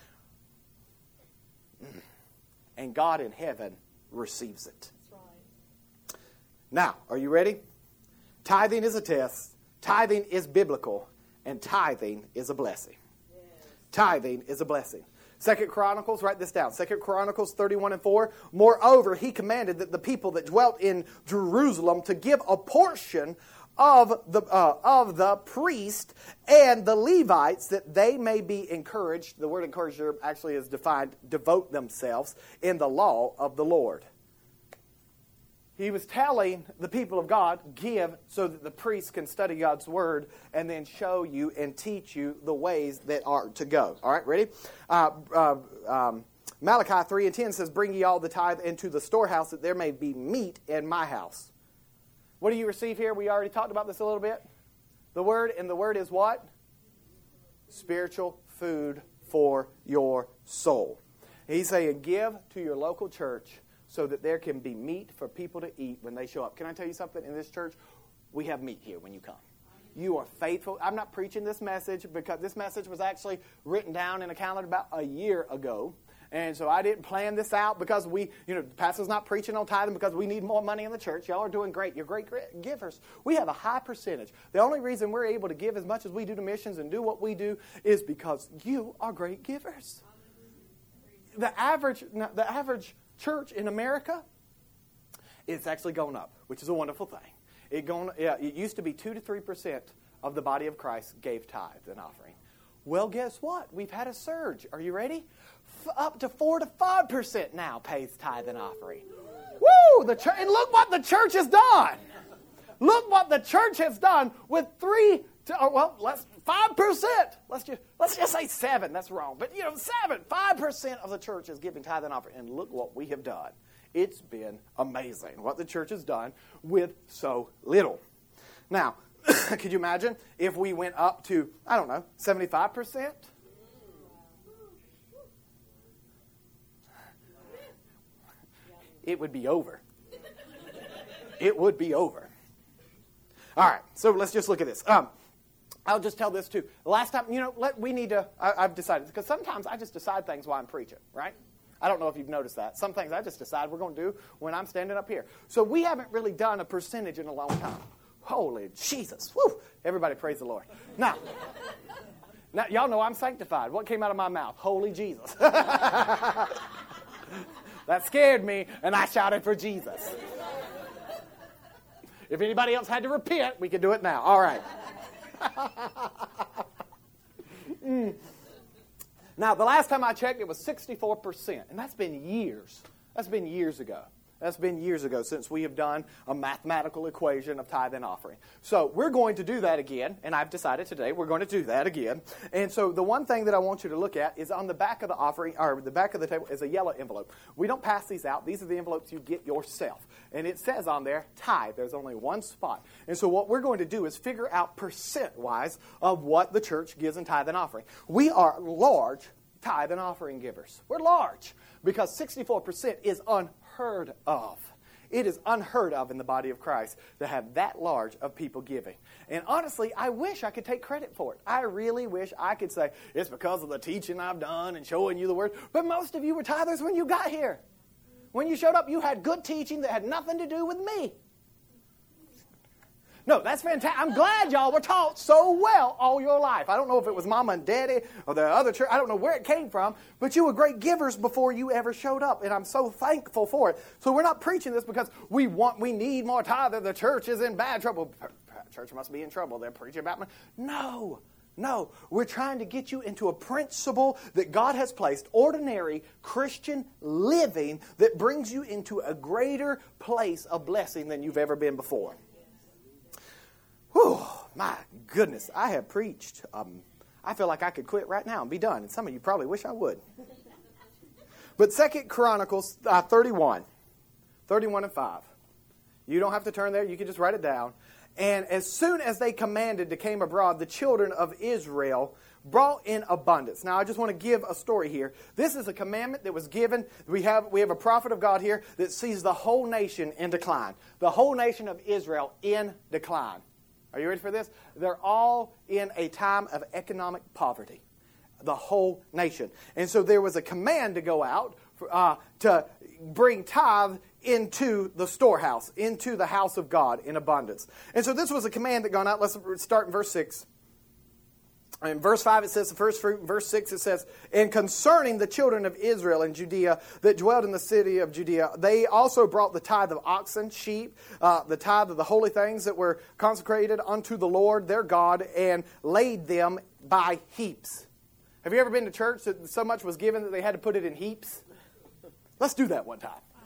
and God in heaven receives it. That's right. Now, are you ready? Tithing is a test, tithing is biblical, and tithing is a blessing. Yes. Tithing is a blessing. Second Chronicles, write this down. Second Chronicles thirty-one and four. Moreover, he commanded that the people that dwelt in Jerusalem to give a portion of the uh, of the priest and the Levites that they may be encouraged. The word encouraged actually is defined, devote themselves in the law of the Lord. He was telling the people of God, give so that the priests can study God's Word and then show you and teach you the ways that are to go. All right, ready? Uh, uh, um, Malachi three and ten says, bring ye all the tithe into the storehouse that there may be meat in my house. What do you receive here? We already talked about this a little bit. The Word, and the Word is what? Spiritual food for your soul. He's saying, give to your local church so that there can be meat for people to eat when they show up. Can I tell you something? In this church, we have meat here when you come. You are faithful. I'm not preaching this message because this message was actually written down in a calendar about a year ago. And so I didn't plan this out because we, you know, the pastor's not preaching on tithing because we need more money in the church. Y'all are doing great. You're great givers. We have a high percentage. The only reason we're able to give as much as we do to missions and do what we do is because you are great givers. The average, the average church in America, it's actually gone up, which is a wonderful thing. It gone, yeah, it used to be two to three percent of the body of Christ gave tithe and offering. Well, guess what? We've had a surge. Are you ready? F- up to four to five percent now pays tithe and offering. Woo! The church, and look what the church has done. Look what the church has done with three to oh, well, let's five percent. Let's just let's just say seven. That's wrong, but you know, seven, five percent of the church is giving tithe and offering. And look what we have done. It's been amazing what the church has done with so little. Now, could you imagine if we went up to, I don't know, seventy-five percent? It would be over. It would be over. All right, so let's just look at this. Um, I'll just tell this too. The last time, you know, let, we need to, I, I've decided, because sometimes I just decide things while I'm preaching, right? I don't know if you've noticed that. Some things I just decide we're going to do when I'm standing up here. So we haven't really done a percentage in a long time. Holy Jesus. Woo! Everybody praise the Lord. Now, now y'all know I'm sanctified. What came out of my mouth? Holy Jesus. That scared me, and I shouted for Jesus. If anybody else had to repent, we could do it now. All right. mm. Now, the last time I checked, it was sixty-four percent. And that's been years. That's been years ago. That's been years ago since we have done a mathematical equation of tithe and offering. So we're going to do that again, and I've decided today we're going to do that again. And so the one thing that I want you to look at is on the back of the offering, or the back of the table, is a yellow envelope. We don't pass these out. These are the envelopes you get yourself. And it says on there, tithe. There's only one spot. And so what we're going to do is figure out percent-wise of what the church gives in tithe and offering. We are large tithe and offering givers. We're large because sixty-four percent is unheard of. It is unheard of in the body of Christ to have that large of people giving. And honestly, I wish I could take credit for it. I really wish I could say, it's because of the teaching I've done and showing you the word. But most of you were tithers when you got here. When you showed up, you had good teaching that had nothing to do with me. No, that's fantastic. I'm glad y'all were taught so well all your life. I don't know if it was mama and daddy or the other church. I don't know where it came from, but you were great givers before you ever showed up, and I'm so thankful for it. So we're not preaching this because we want, we need more tithe. The church is in bad trouble. Church must be in trouble. They're preaching about me. No, no. We're trying to get you into a principle that God has placed, ordinary Christian living that brings you into a greater place of blessing than you've ever been before. Whew, my goodness, I have preached. Um, I feel like I could quit right now and be done. And some of you probably wish I would. But Second Chronicles uh, thirty-one, thirty-one and five. You don't have to turn there. You can just write it down. And as soon as they commanded to came abroad, the children of Israel brought in abundance. Now, I just want to give a story here. This is a commandment that was given. We have, we have a prophet of God here that sees the whole nation in decline. The whole nation of Israel in decline. Are you ready for this? They're all in a time of economic poverty, the whole nation. And so there was a command to go out for, uh, to bring tithe into the storehouse, into the house of God in abundance. And so this was a command that gone out. Let's start in verse six. In verse five it says the first fruit. In verse six it says, and concerning the children of Israel in Judea that dwelled in the city of Judea, they also brought the tithe of oxen, sheep, uh, the tithe of the holy things that were consecrated unto the Lord their God, and laid them by heaps. Have you ever been to church that so much was given that they had to put it in heaps? Let's do that one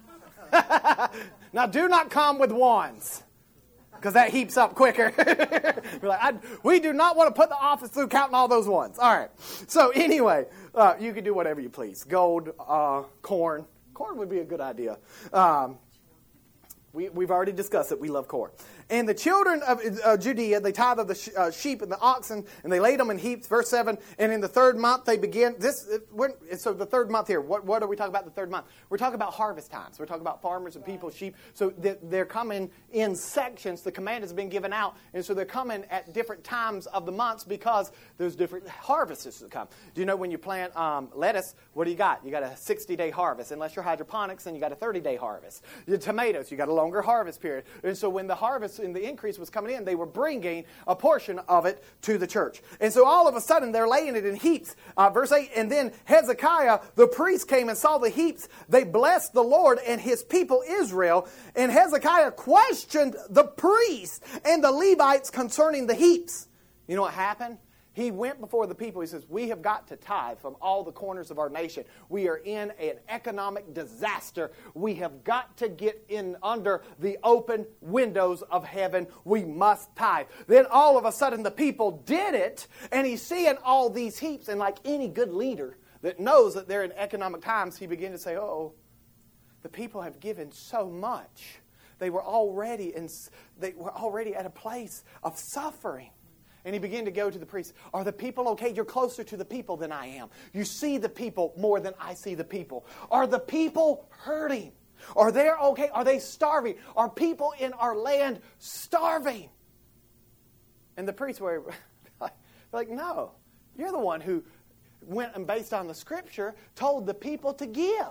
time. Now do not come with ones, because that heaps up quicker. We're like, I, we do not want to put the office through counting all those ones. All right. So anyway, uh, you can do whatever you please. Gold, uh, corn. Corn would be a good idea. Um, we, we've already discussed it. We love corn. And the children of uh, Judea, they tithe of the sh- uh, sheep and the oxen, and they laid them in heaps. Verse seven, and in the third month they began, this. It, when, so the third month here, what, what are we talking about the third month? We're talking about harvest times. We're talking about farmers and people, sheep. So they're, they're coming in sections. The command has been given out, and so they're coming at different times of the months because there's different harvests that come. Do you know when you plant um, lettuce, what do you got? You got a sixty-day harvest. Unless you're hydroponics, then you got a thirty-day harvest. The tomatoes, you got a longer harvest period. And so when the harvest and the increase was coming in, they were bringing a portion of it to the church. And so all of a sudden, they're laying it in heaps. Uh, verse eight, and then Hezekiah, the priest, came and saw the heaps. They blessed the Lord and his people Israel. And Hezekiah questioned the priests and the Levites concerning the heaps. You know what happened? He went before the people. He says, we have got to tithe from all the corners of our nation. We are in an economic disaster. We have got to get in under the open windows of heaven. We must tithe. Then all of a sudden the people did it, and he's seeing all these heaps. And like any good leader that knows that they're in economic times, he began to say, oh, the people have given so much. They were already in, they were already at a place of suffering. And he began to go to the priest. Are the people okay? You're closer to the people than I am. You see the people more than I see the people. Are the people hurting? Are they okay? Are they starving? Are people in our land starving? And the priests were like, like, no. You're the one who went and based on the Scripture told the people to give.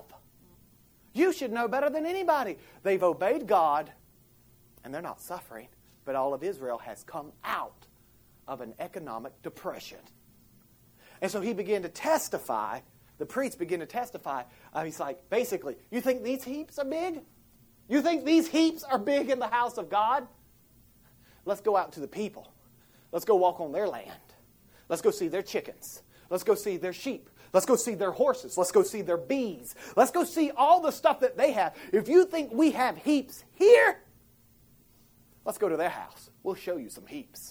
You should know better than anybody. They've obeyed God, and they're not suffering. But all of Israel has come out of an economic depression. And so he began to testify, the priests began to testify, uh, he's like, basically, you think these heaps are big? You think these heaps are big in the house of God? Let's go out to the people. Let's go walk on their land. Let's go see their chickens. Let's go see their sheep. Let's go see their horses. Let's go see their bees. Let's go see all the stuff that they have. If you think we have heaps here, let's go to their house. We'll show you some heaps.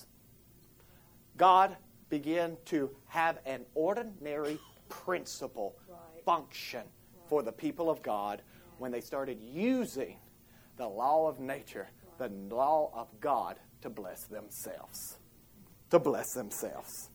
God began to have an ordinary principle Right. function for the people of God when they started using the law of nature, the law of God, to bless themselves. To bless themselves.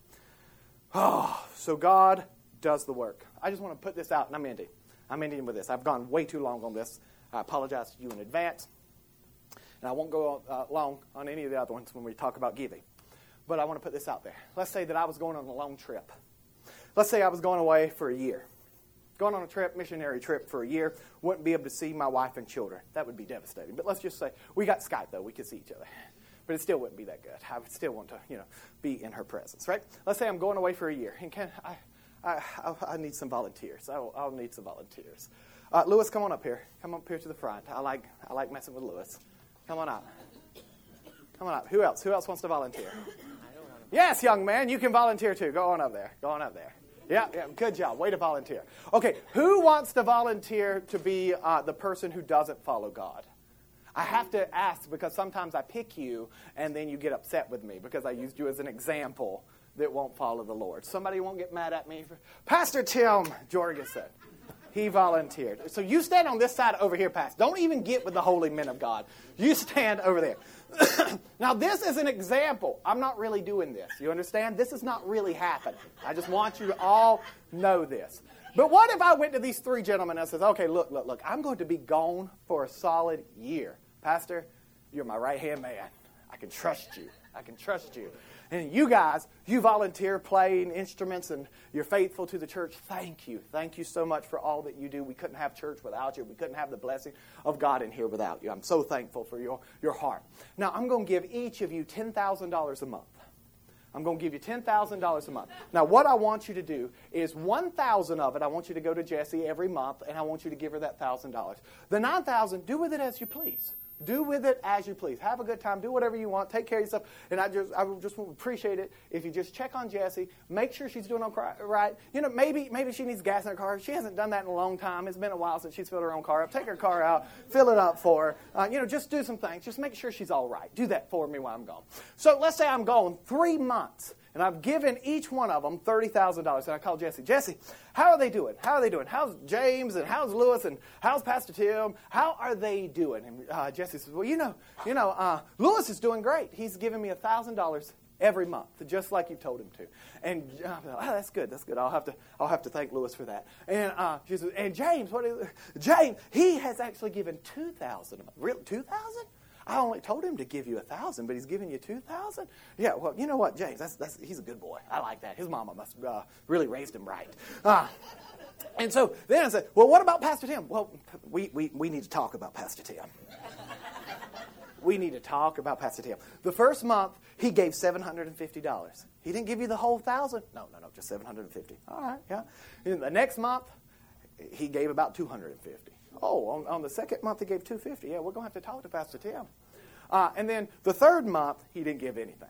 Oh, so God does the work. I just want to put this out, and I'm ending. I'm ending with this. I've gone way too long on this. I apologize to you in advance. And I won't go uh, long on any of the other ones when we talk about giving. But I want to put this out there. Let's say that I was going on a long trip. Let's say I was going away for a year. Going on a trip, missionary trip for a year, wouldn't be able to see my wife and children. That would be devastating. But let's just say, we got Skype, though. We could see each other. But it still wouldn't be that good. I would still want to, you know, be in her presence, right? Let's say I'm going away for a year. And can I, I, I, I need some volunteers. I'll, I'll need some volunteers. Uh, Lewis, come on up here. Come up here to the front. I like, I like messing with Lewis. Come on up. Come on up. Who else? Who else wants to volunteer? Yes, young man, you can volunteer too. Go on up there. Go on up there. Yeah, yeah, good job. Way to volunteer. Okay, who wants to volunteer to be uh, the person who doesn't follow God? I have to ask because sometimes I pick you and then you get upset with me because I used you as an example that won't follow the Lord. Somebody won't get mad at me. For, Pastor Tim Jorgensen, he volunteered. So you stand on this side over here, Pastor. Don't even get with the holy men of God. You stand over there. Now, this is an example. I'm not really doing this. You understand? This is not really happening. I just want you to all know this. But what if I went to these three gentlemen and says, okay, look, look, look, I'm going to be gone for a solid year. Pastor, you're my right-hand man. I can trust you. I can trust you. And you guys, you volunteer playing instruments and you're faithful to the church. Thank you. Thank you so much for all that you do. We couldn't have church without you. We couldn't have the blessing of God in here without you. I'm so thankful for your, your heart. Now, I'm going to give each of you ten thousand dollars a month. I'm going to give you ten thousand dollars a month. Now, what I want you to do is one thousand dollars of it, I want you to go to Jessie every month, and I want you to give her that one thousand dollars. The nine thousand dollars, do with it as you please. Do with it as you please. Have a good time. Do whatever you want. Take care of yourself. And I just I would just appreciate it if you just check on Jessie. Make sure she's doing all right. You know, maybe maybe she needs gas in her car. She hasn't done that in a long time. It's been a while since she's filled her own car up. Take her car out. Fill it up for her. Uh, you know, just do some things. Just make sure she's all right. Do that for me while I'm gone. So let's say I'm gone three months. And I've given each one of them thirty thousand dollars. And I call Jessie. Jessie, how are they doing? How are they doing? How's James and how's Lewis and how's Pastor Tim? How are they doing? And uh, Jessie says, well, you know, you know, uh, Lewis is doing great. He's giving me one thousand dollars every month, just like you told him to. And uh, oh, that's good. That's good. I'll have to I'll have to thank Lewis for that. And uh, she says, and James, what is James? He has actually given two thousand dollars a month. Really, two thousand dollars? I only told him to give you a thousand, but he's giving you two thousand. Yeah, well, you know what, James? That's that's he's a good boy. I like that. His mama must uh, really raised him right. Uh, and so then I said, well, what about Pastor Tim? Well, we we we need to talk about Pastor Tim. We need to talk about Pastor Tim. The first month he gave seven hundred and fifty dollars. He didn't give you the whole thousand. No, no, no, just seven hundred and fifty. All right, yeah. And the next month he gave about two hundred and fifty. Oh, on, on the second month he gave two hundred fifty. Yeah, we're going to have to talk to Pastor Tim. Uh, and then the third month, he didn't give anything.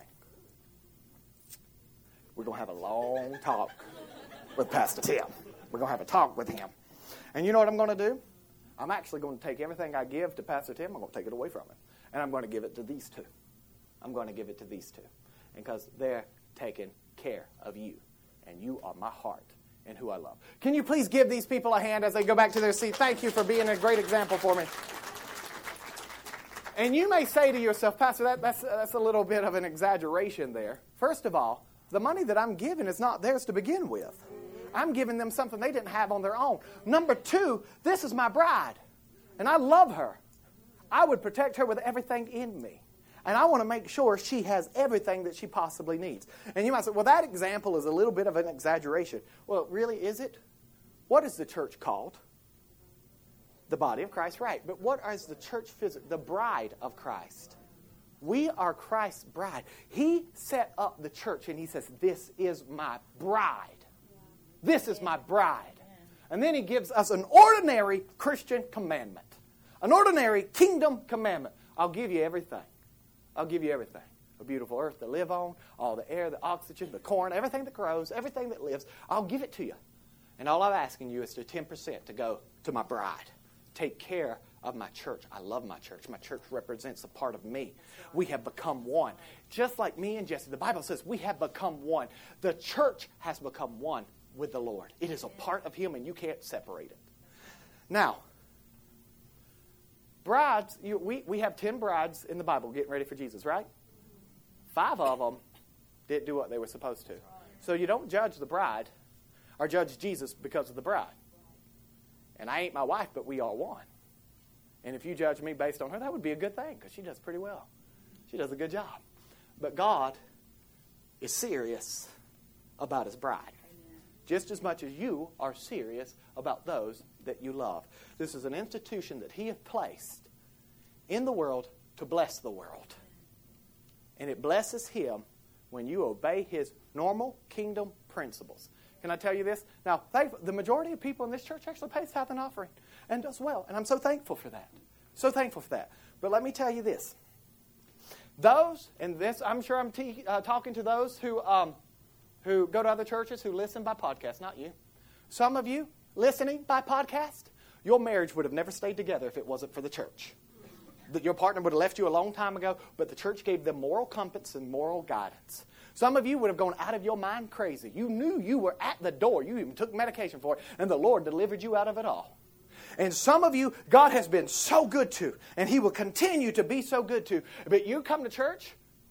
We're going to have a long talk with Pastor Tim. We're going to have a talk with him. And you know what I'm going to do? I'm actually going to take everything I give to Pastor Tim, I'm going to take it away from him. And I'm going to give it to these two. I'm going to give it to these two. Because they're taking care of you. And you are my heart. And who I love. Can you please give these people a hand as they go back to their seat? Thank you for being a great example for me. And you may say to yourself, Pastor, that, that's, that's a little bit of an exaggeration there. First of all, the money that I'm giving is not theirs to begin with. I'm giving them something they didn't have on their own. Number two, this is my bride. And I love her. I would protect her with everything in me. And I want to make sure she has everything that she possibly needs. And you might say, well, that example is a little bit of an exaggeration. Well, really, is it? What is the church called? The body of Christ, right. But what is the church physically? The bride of Christ. We are Christ's bride. He set up the church and he says, this is my bride. This is my bride. And then he gives us an ordinary Christian commandment. An ordinary kingdom commandment. I'll give you everything. I'll give you everything. A beautiful earth to live on, all the air, the oxygen, the corn, everything that grows, everything that lives. I'll give it to you. And all I'm asking you is to ten percent to go to my bride. Take care of my church. I love my church. My church represents a part of me. We have become one. Just like me and Jesse, the Bible says we have become one. The church has become one with the Lord. It is a part of Him, and you can't separate it. Now, brides, you, we, we have ten brides in the Bible getting ready for Jesus, right? Five of them didn't do what they were supposed to. So you don't judge the bride or judge Jesus because of the bride. And I ain't my wife, but we are one. And if you judge me based on her, that would be a good thing because she does pretty well. She does a good job. But God is serious about His bride. Amen. Just as much as you are serious about those that you love. This is an institution that He has placed in the world to bless the world. And it blesses Him when you obey His normal kingdom principles. Can I tell you this? Now, the majority of people in this church actually pay tithe and offering and does well. And I'm so thankful for that. So thankful for that. But let me tell you this. Those, and this, I'm sure I'm te- uh, talking to those who um, who go to other churches, who listen by podcast, not you. Some of you listening by podcast, your marriage would have never stayed together if it wasn't for the church. That your partner would have left you a long time ago, but the church gave them moral compass and moral guidance. Some of you would have gone out of your mind crazy. You knew you were at the door. You even took medication for it, and the Lord delivered you out of it all. And some of you, God has been so good to, and He will continue to be so good to. But you come to church,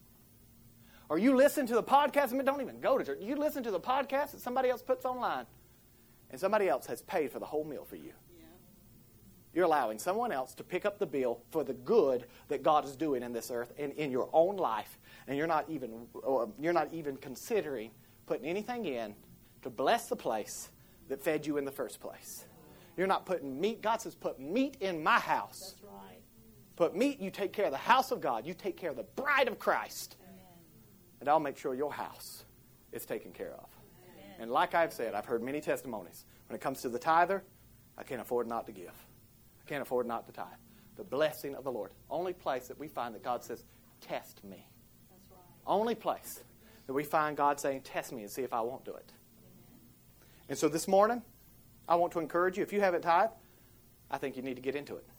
or you listen to the podcast, I mean, don't even go to church. You listen to the podcast that somebody else puts online, and somebody else has paid for the whole meal for you. You're allowing someone else to pick up the bill for the good that God is doing in this earth and in your own life, and you're not even you're not even considering putting anything in to bless the place that fed you in the first place. You're not putting meat. God says, "Put meat in my house." That's right. Put meat. You take care of the house of God. You take care of the bride of Christ, Amen. And I'll make sure your house is taken care of. Amen. And like I've said, I've heard many testimonies. When it comes to the tither, I can't afford not to give. Can't afford not to tithe. The blessing of the Lord. Only place that we find that God says, test me. That's right. Only place that we find God saying, test me and see if I won't do it. Amen. And so this morning, I want to encourage you, if you haven't tithed, I think you need to get into it.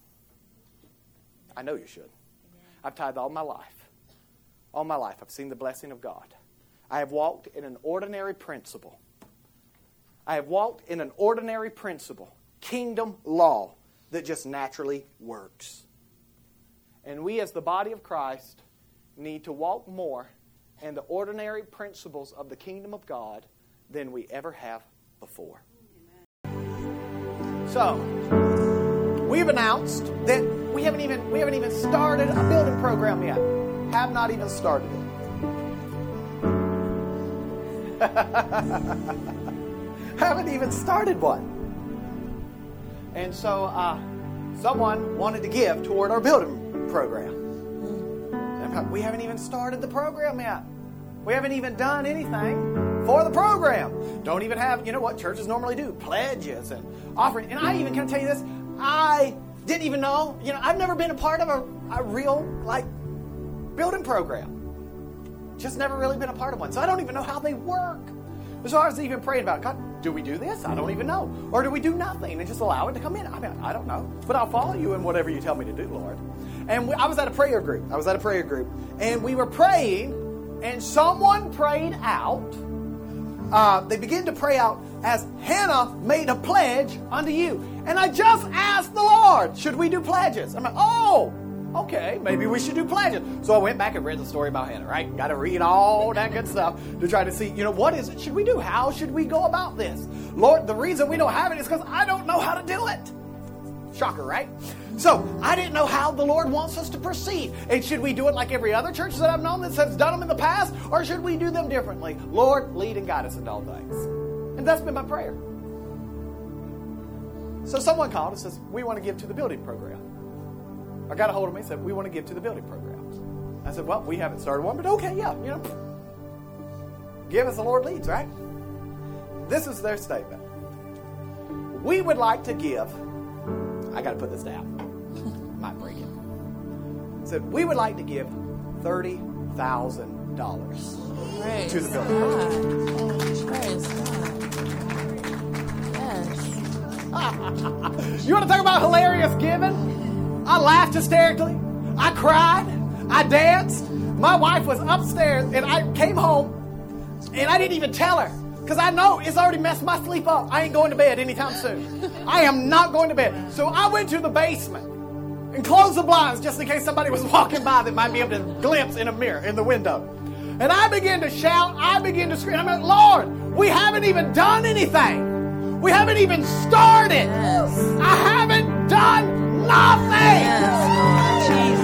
I know you should. Amen. I've tithed all my life. All my life, I've seen the blessing of God. I have walked in an ordinary principle. I have walked in an ordinary principle. Kingdom law. That just naturally works. And we as the body of Christ need to walk more in the ordinary principles of the kingdom of God than we ever have before. Amen. So, we've announced that we haven't even we haven't even started a building program yet. Have not even started it. Haven't even started one. And so uh, someone wanted to give toward our building program. And we haven't even started the program yet. We haven't even done anything for the program. Don't even have, you know what churches normally do, pledges and offering. And I even can tell you this, I didn't even know, you know, I've never been a part of a, a real, like, building program. Just never really been a part of one. So I don't even know how they work. So I was even praying about, God, do we do this? I don't even know. Or do we do nothing and just allow it to come in? I mean, I don't know. But I'll follow you in whatever you tell me to do, Lord. And we, I was at a prayer group. I was at a prayer group. And we were praying, and someone prayed out. Uh, they began to pray out as Hannah made a pledge unto you. And I just asked the Lord, should we do pledges? I'm like, oh, okay, maybe we should do pledges. So I went back and read the story about Hannah, right? Got to read all that good stuff to try to see, you know, what is it should we do? How should we go about this? Lord, the reason we don't have it is because I don't know how to do it. Shocker, right? So I didn't know how the Lord wants us to proceed. And should we do it like every other church that I've known that has done them in the past? Or should we do them differently? Lord, lead and guide us in all things. And that's been my prayer. So someone called and says, we want to give to the building program. I got a hold of me and said, we want to give to the building program. I said, well, we haven't started one, but okay, yeah, you know. Give as the Lord leads, right? This is their statement. We would like to give, I got to put this down. Might break it. Said, we would like to give thirty thousand dollars to the building. Praise God. Yes. You want to talk about hilarious giving? I laughed hysterically. I cried. I danced. My wife was upstairs, and I came home, and I didn't even tell her because I know it's already messed my sleep up. I ain't going to bed anytime soon. I am not going to bed. So I went to the basement and closed the blinds just in case somebody was walking by that might be able to glimpse in a mirror in the window. And I began to shout. I began to scream. I'm like, Lord, we haven't even done anything. We haven't even started. Yes. I haven't done nothing. Yes,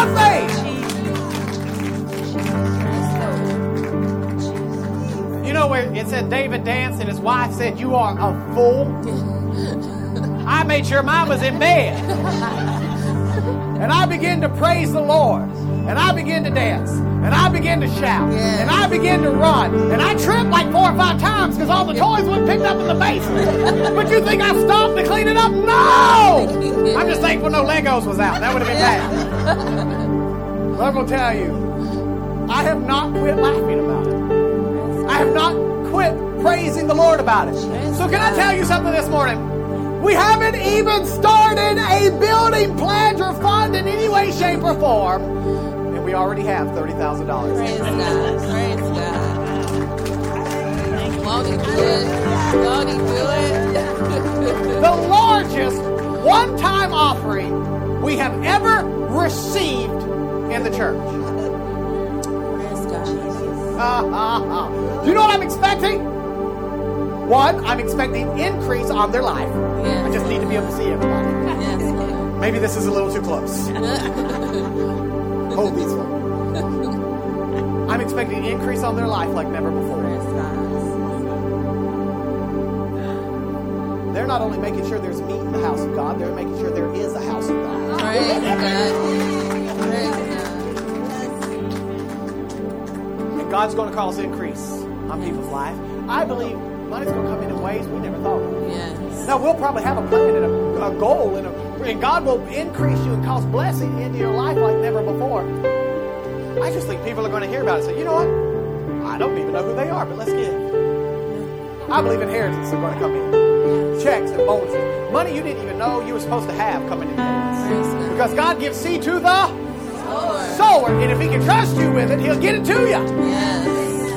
nothing. You know where it said David danced and his wife said, you are a fool? I made sure mine was in bed. And I began to praise the Lord. And I began to dance. And I began to shout. Yes. And I began to run. And I tripped like four or five times because all the toys were picked up in the basement. But you think I stopped to clean it up? No! I'm just thankful no Legos was out. That would have been bad. But I'm going to tell you, I have not quit laughing about it. I have not quit praising the Lord about it. So can I tell you something this morning? We haven't even started a building pledge or fund in any way, shape, or form. And we already have thirty thousand dollars. Praise God. Praise God. Won't he do it? Won't he do it? The largest one-time offering we have ever received in the church. Praise God. Uh, uh, uh. Do you know what I'm expecting? One, I'm expecting increase on their life. Yes. I just need to be able to see everybody. Yes, Lord. Maybe this is a little too close. Hold these ones. I'm expecting increase on their life like never before. Praise God. They're not only making sure there's meat in the house of God, they're making sure there is a house of God. Praise God. Praise God. And God's going to cause increase on people's life. I believe money's going to come in in ways we never thought of. Yes. Now, we'll probably have a plan and a, a goal, and, a, and God will increase you and cause blessing into your life like never before. I just think people are going to hear about it and say, you know what? I don't even know who they are, but let's give. I believe inheritance are going to come in. Checks and bonuses. Money you didn't even know you were supposed to have coming in hands. Because God gives seed to the Sower. sower. And if he can trust you with it, he'll get it to you. Yes.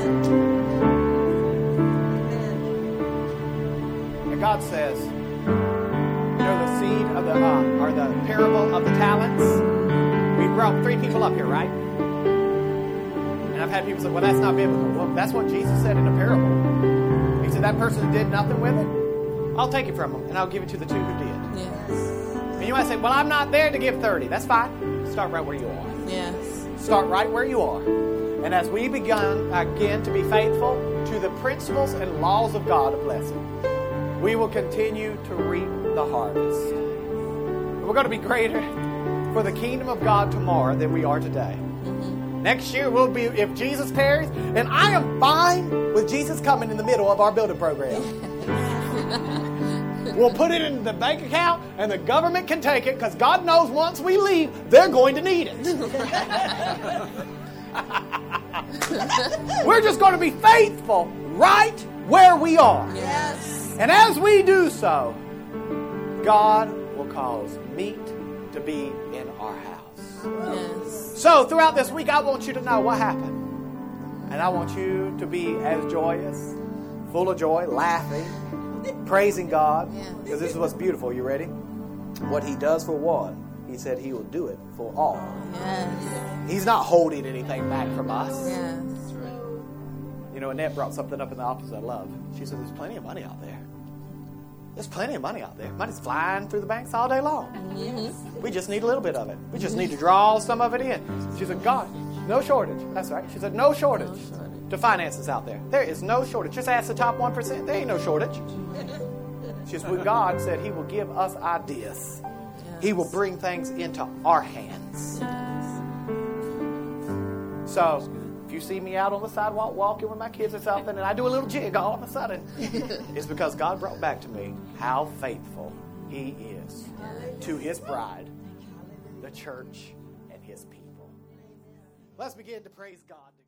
And God says, you know the seed of the, uh, or the parable of the talents? We brought three people up here, right? And I've had people say, well, that's not biblical. Well, that's what Jesus said in a parable. He said, that person who did nothing with it, I'll take it from them, and I'll give it to the two who did. Yes. And you might say, well, I'm not there to give thirty. That's fine. Start right where you are. Yes. Start right where you are. And as we begin, again, to be faithful to the principles and laws of God of blessing, we will continue to reap the harvest. We're going to be greater for the kingdom of God tomorrow than we are today. Mm-hmm. Next year, we'll be, if Jesus tarries, and I am fine with Jesus coming in the middle of our building program. We'll put it in the bank account, and the government can take it, because God knows once we leave, they're going to need it. We're just going to be faithful right where we are. Yes. And as we do so, God will cause meat to be in our house. Yes. So throughout this week, I want you to know what happened. And I want you to be as joyous, full of joy, laughing, praising God. Because this is what's beautiful. You ready? What he does for one, he said he will do it for all. Yes. He's not holding anything back from us. Yes. You know, Annette brought something up in the office I love. She said, there's plenty of money out there. There's plenty of money out there. Money's flying through the banks all day long. Mm-hmm. We just need a little bit of it. We just need to draw some of it in. She said, God, no shortage. That's right. She said, no shortage, No shortage. to finances out there. There is no shortage. Just ask the top one percent. There ain't no shortage. She said, when God said he will give us ideas, Yes. he will bring things into our hands. Yes. So, if you see me out on the sidewalk walking with my kids or something, and I do a little jig all of a sudden, it's because God brought back to me how faithful he is to his bride, the church, and his people. Let's begin to praise God.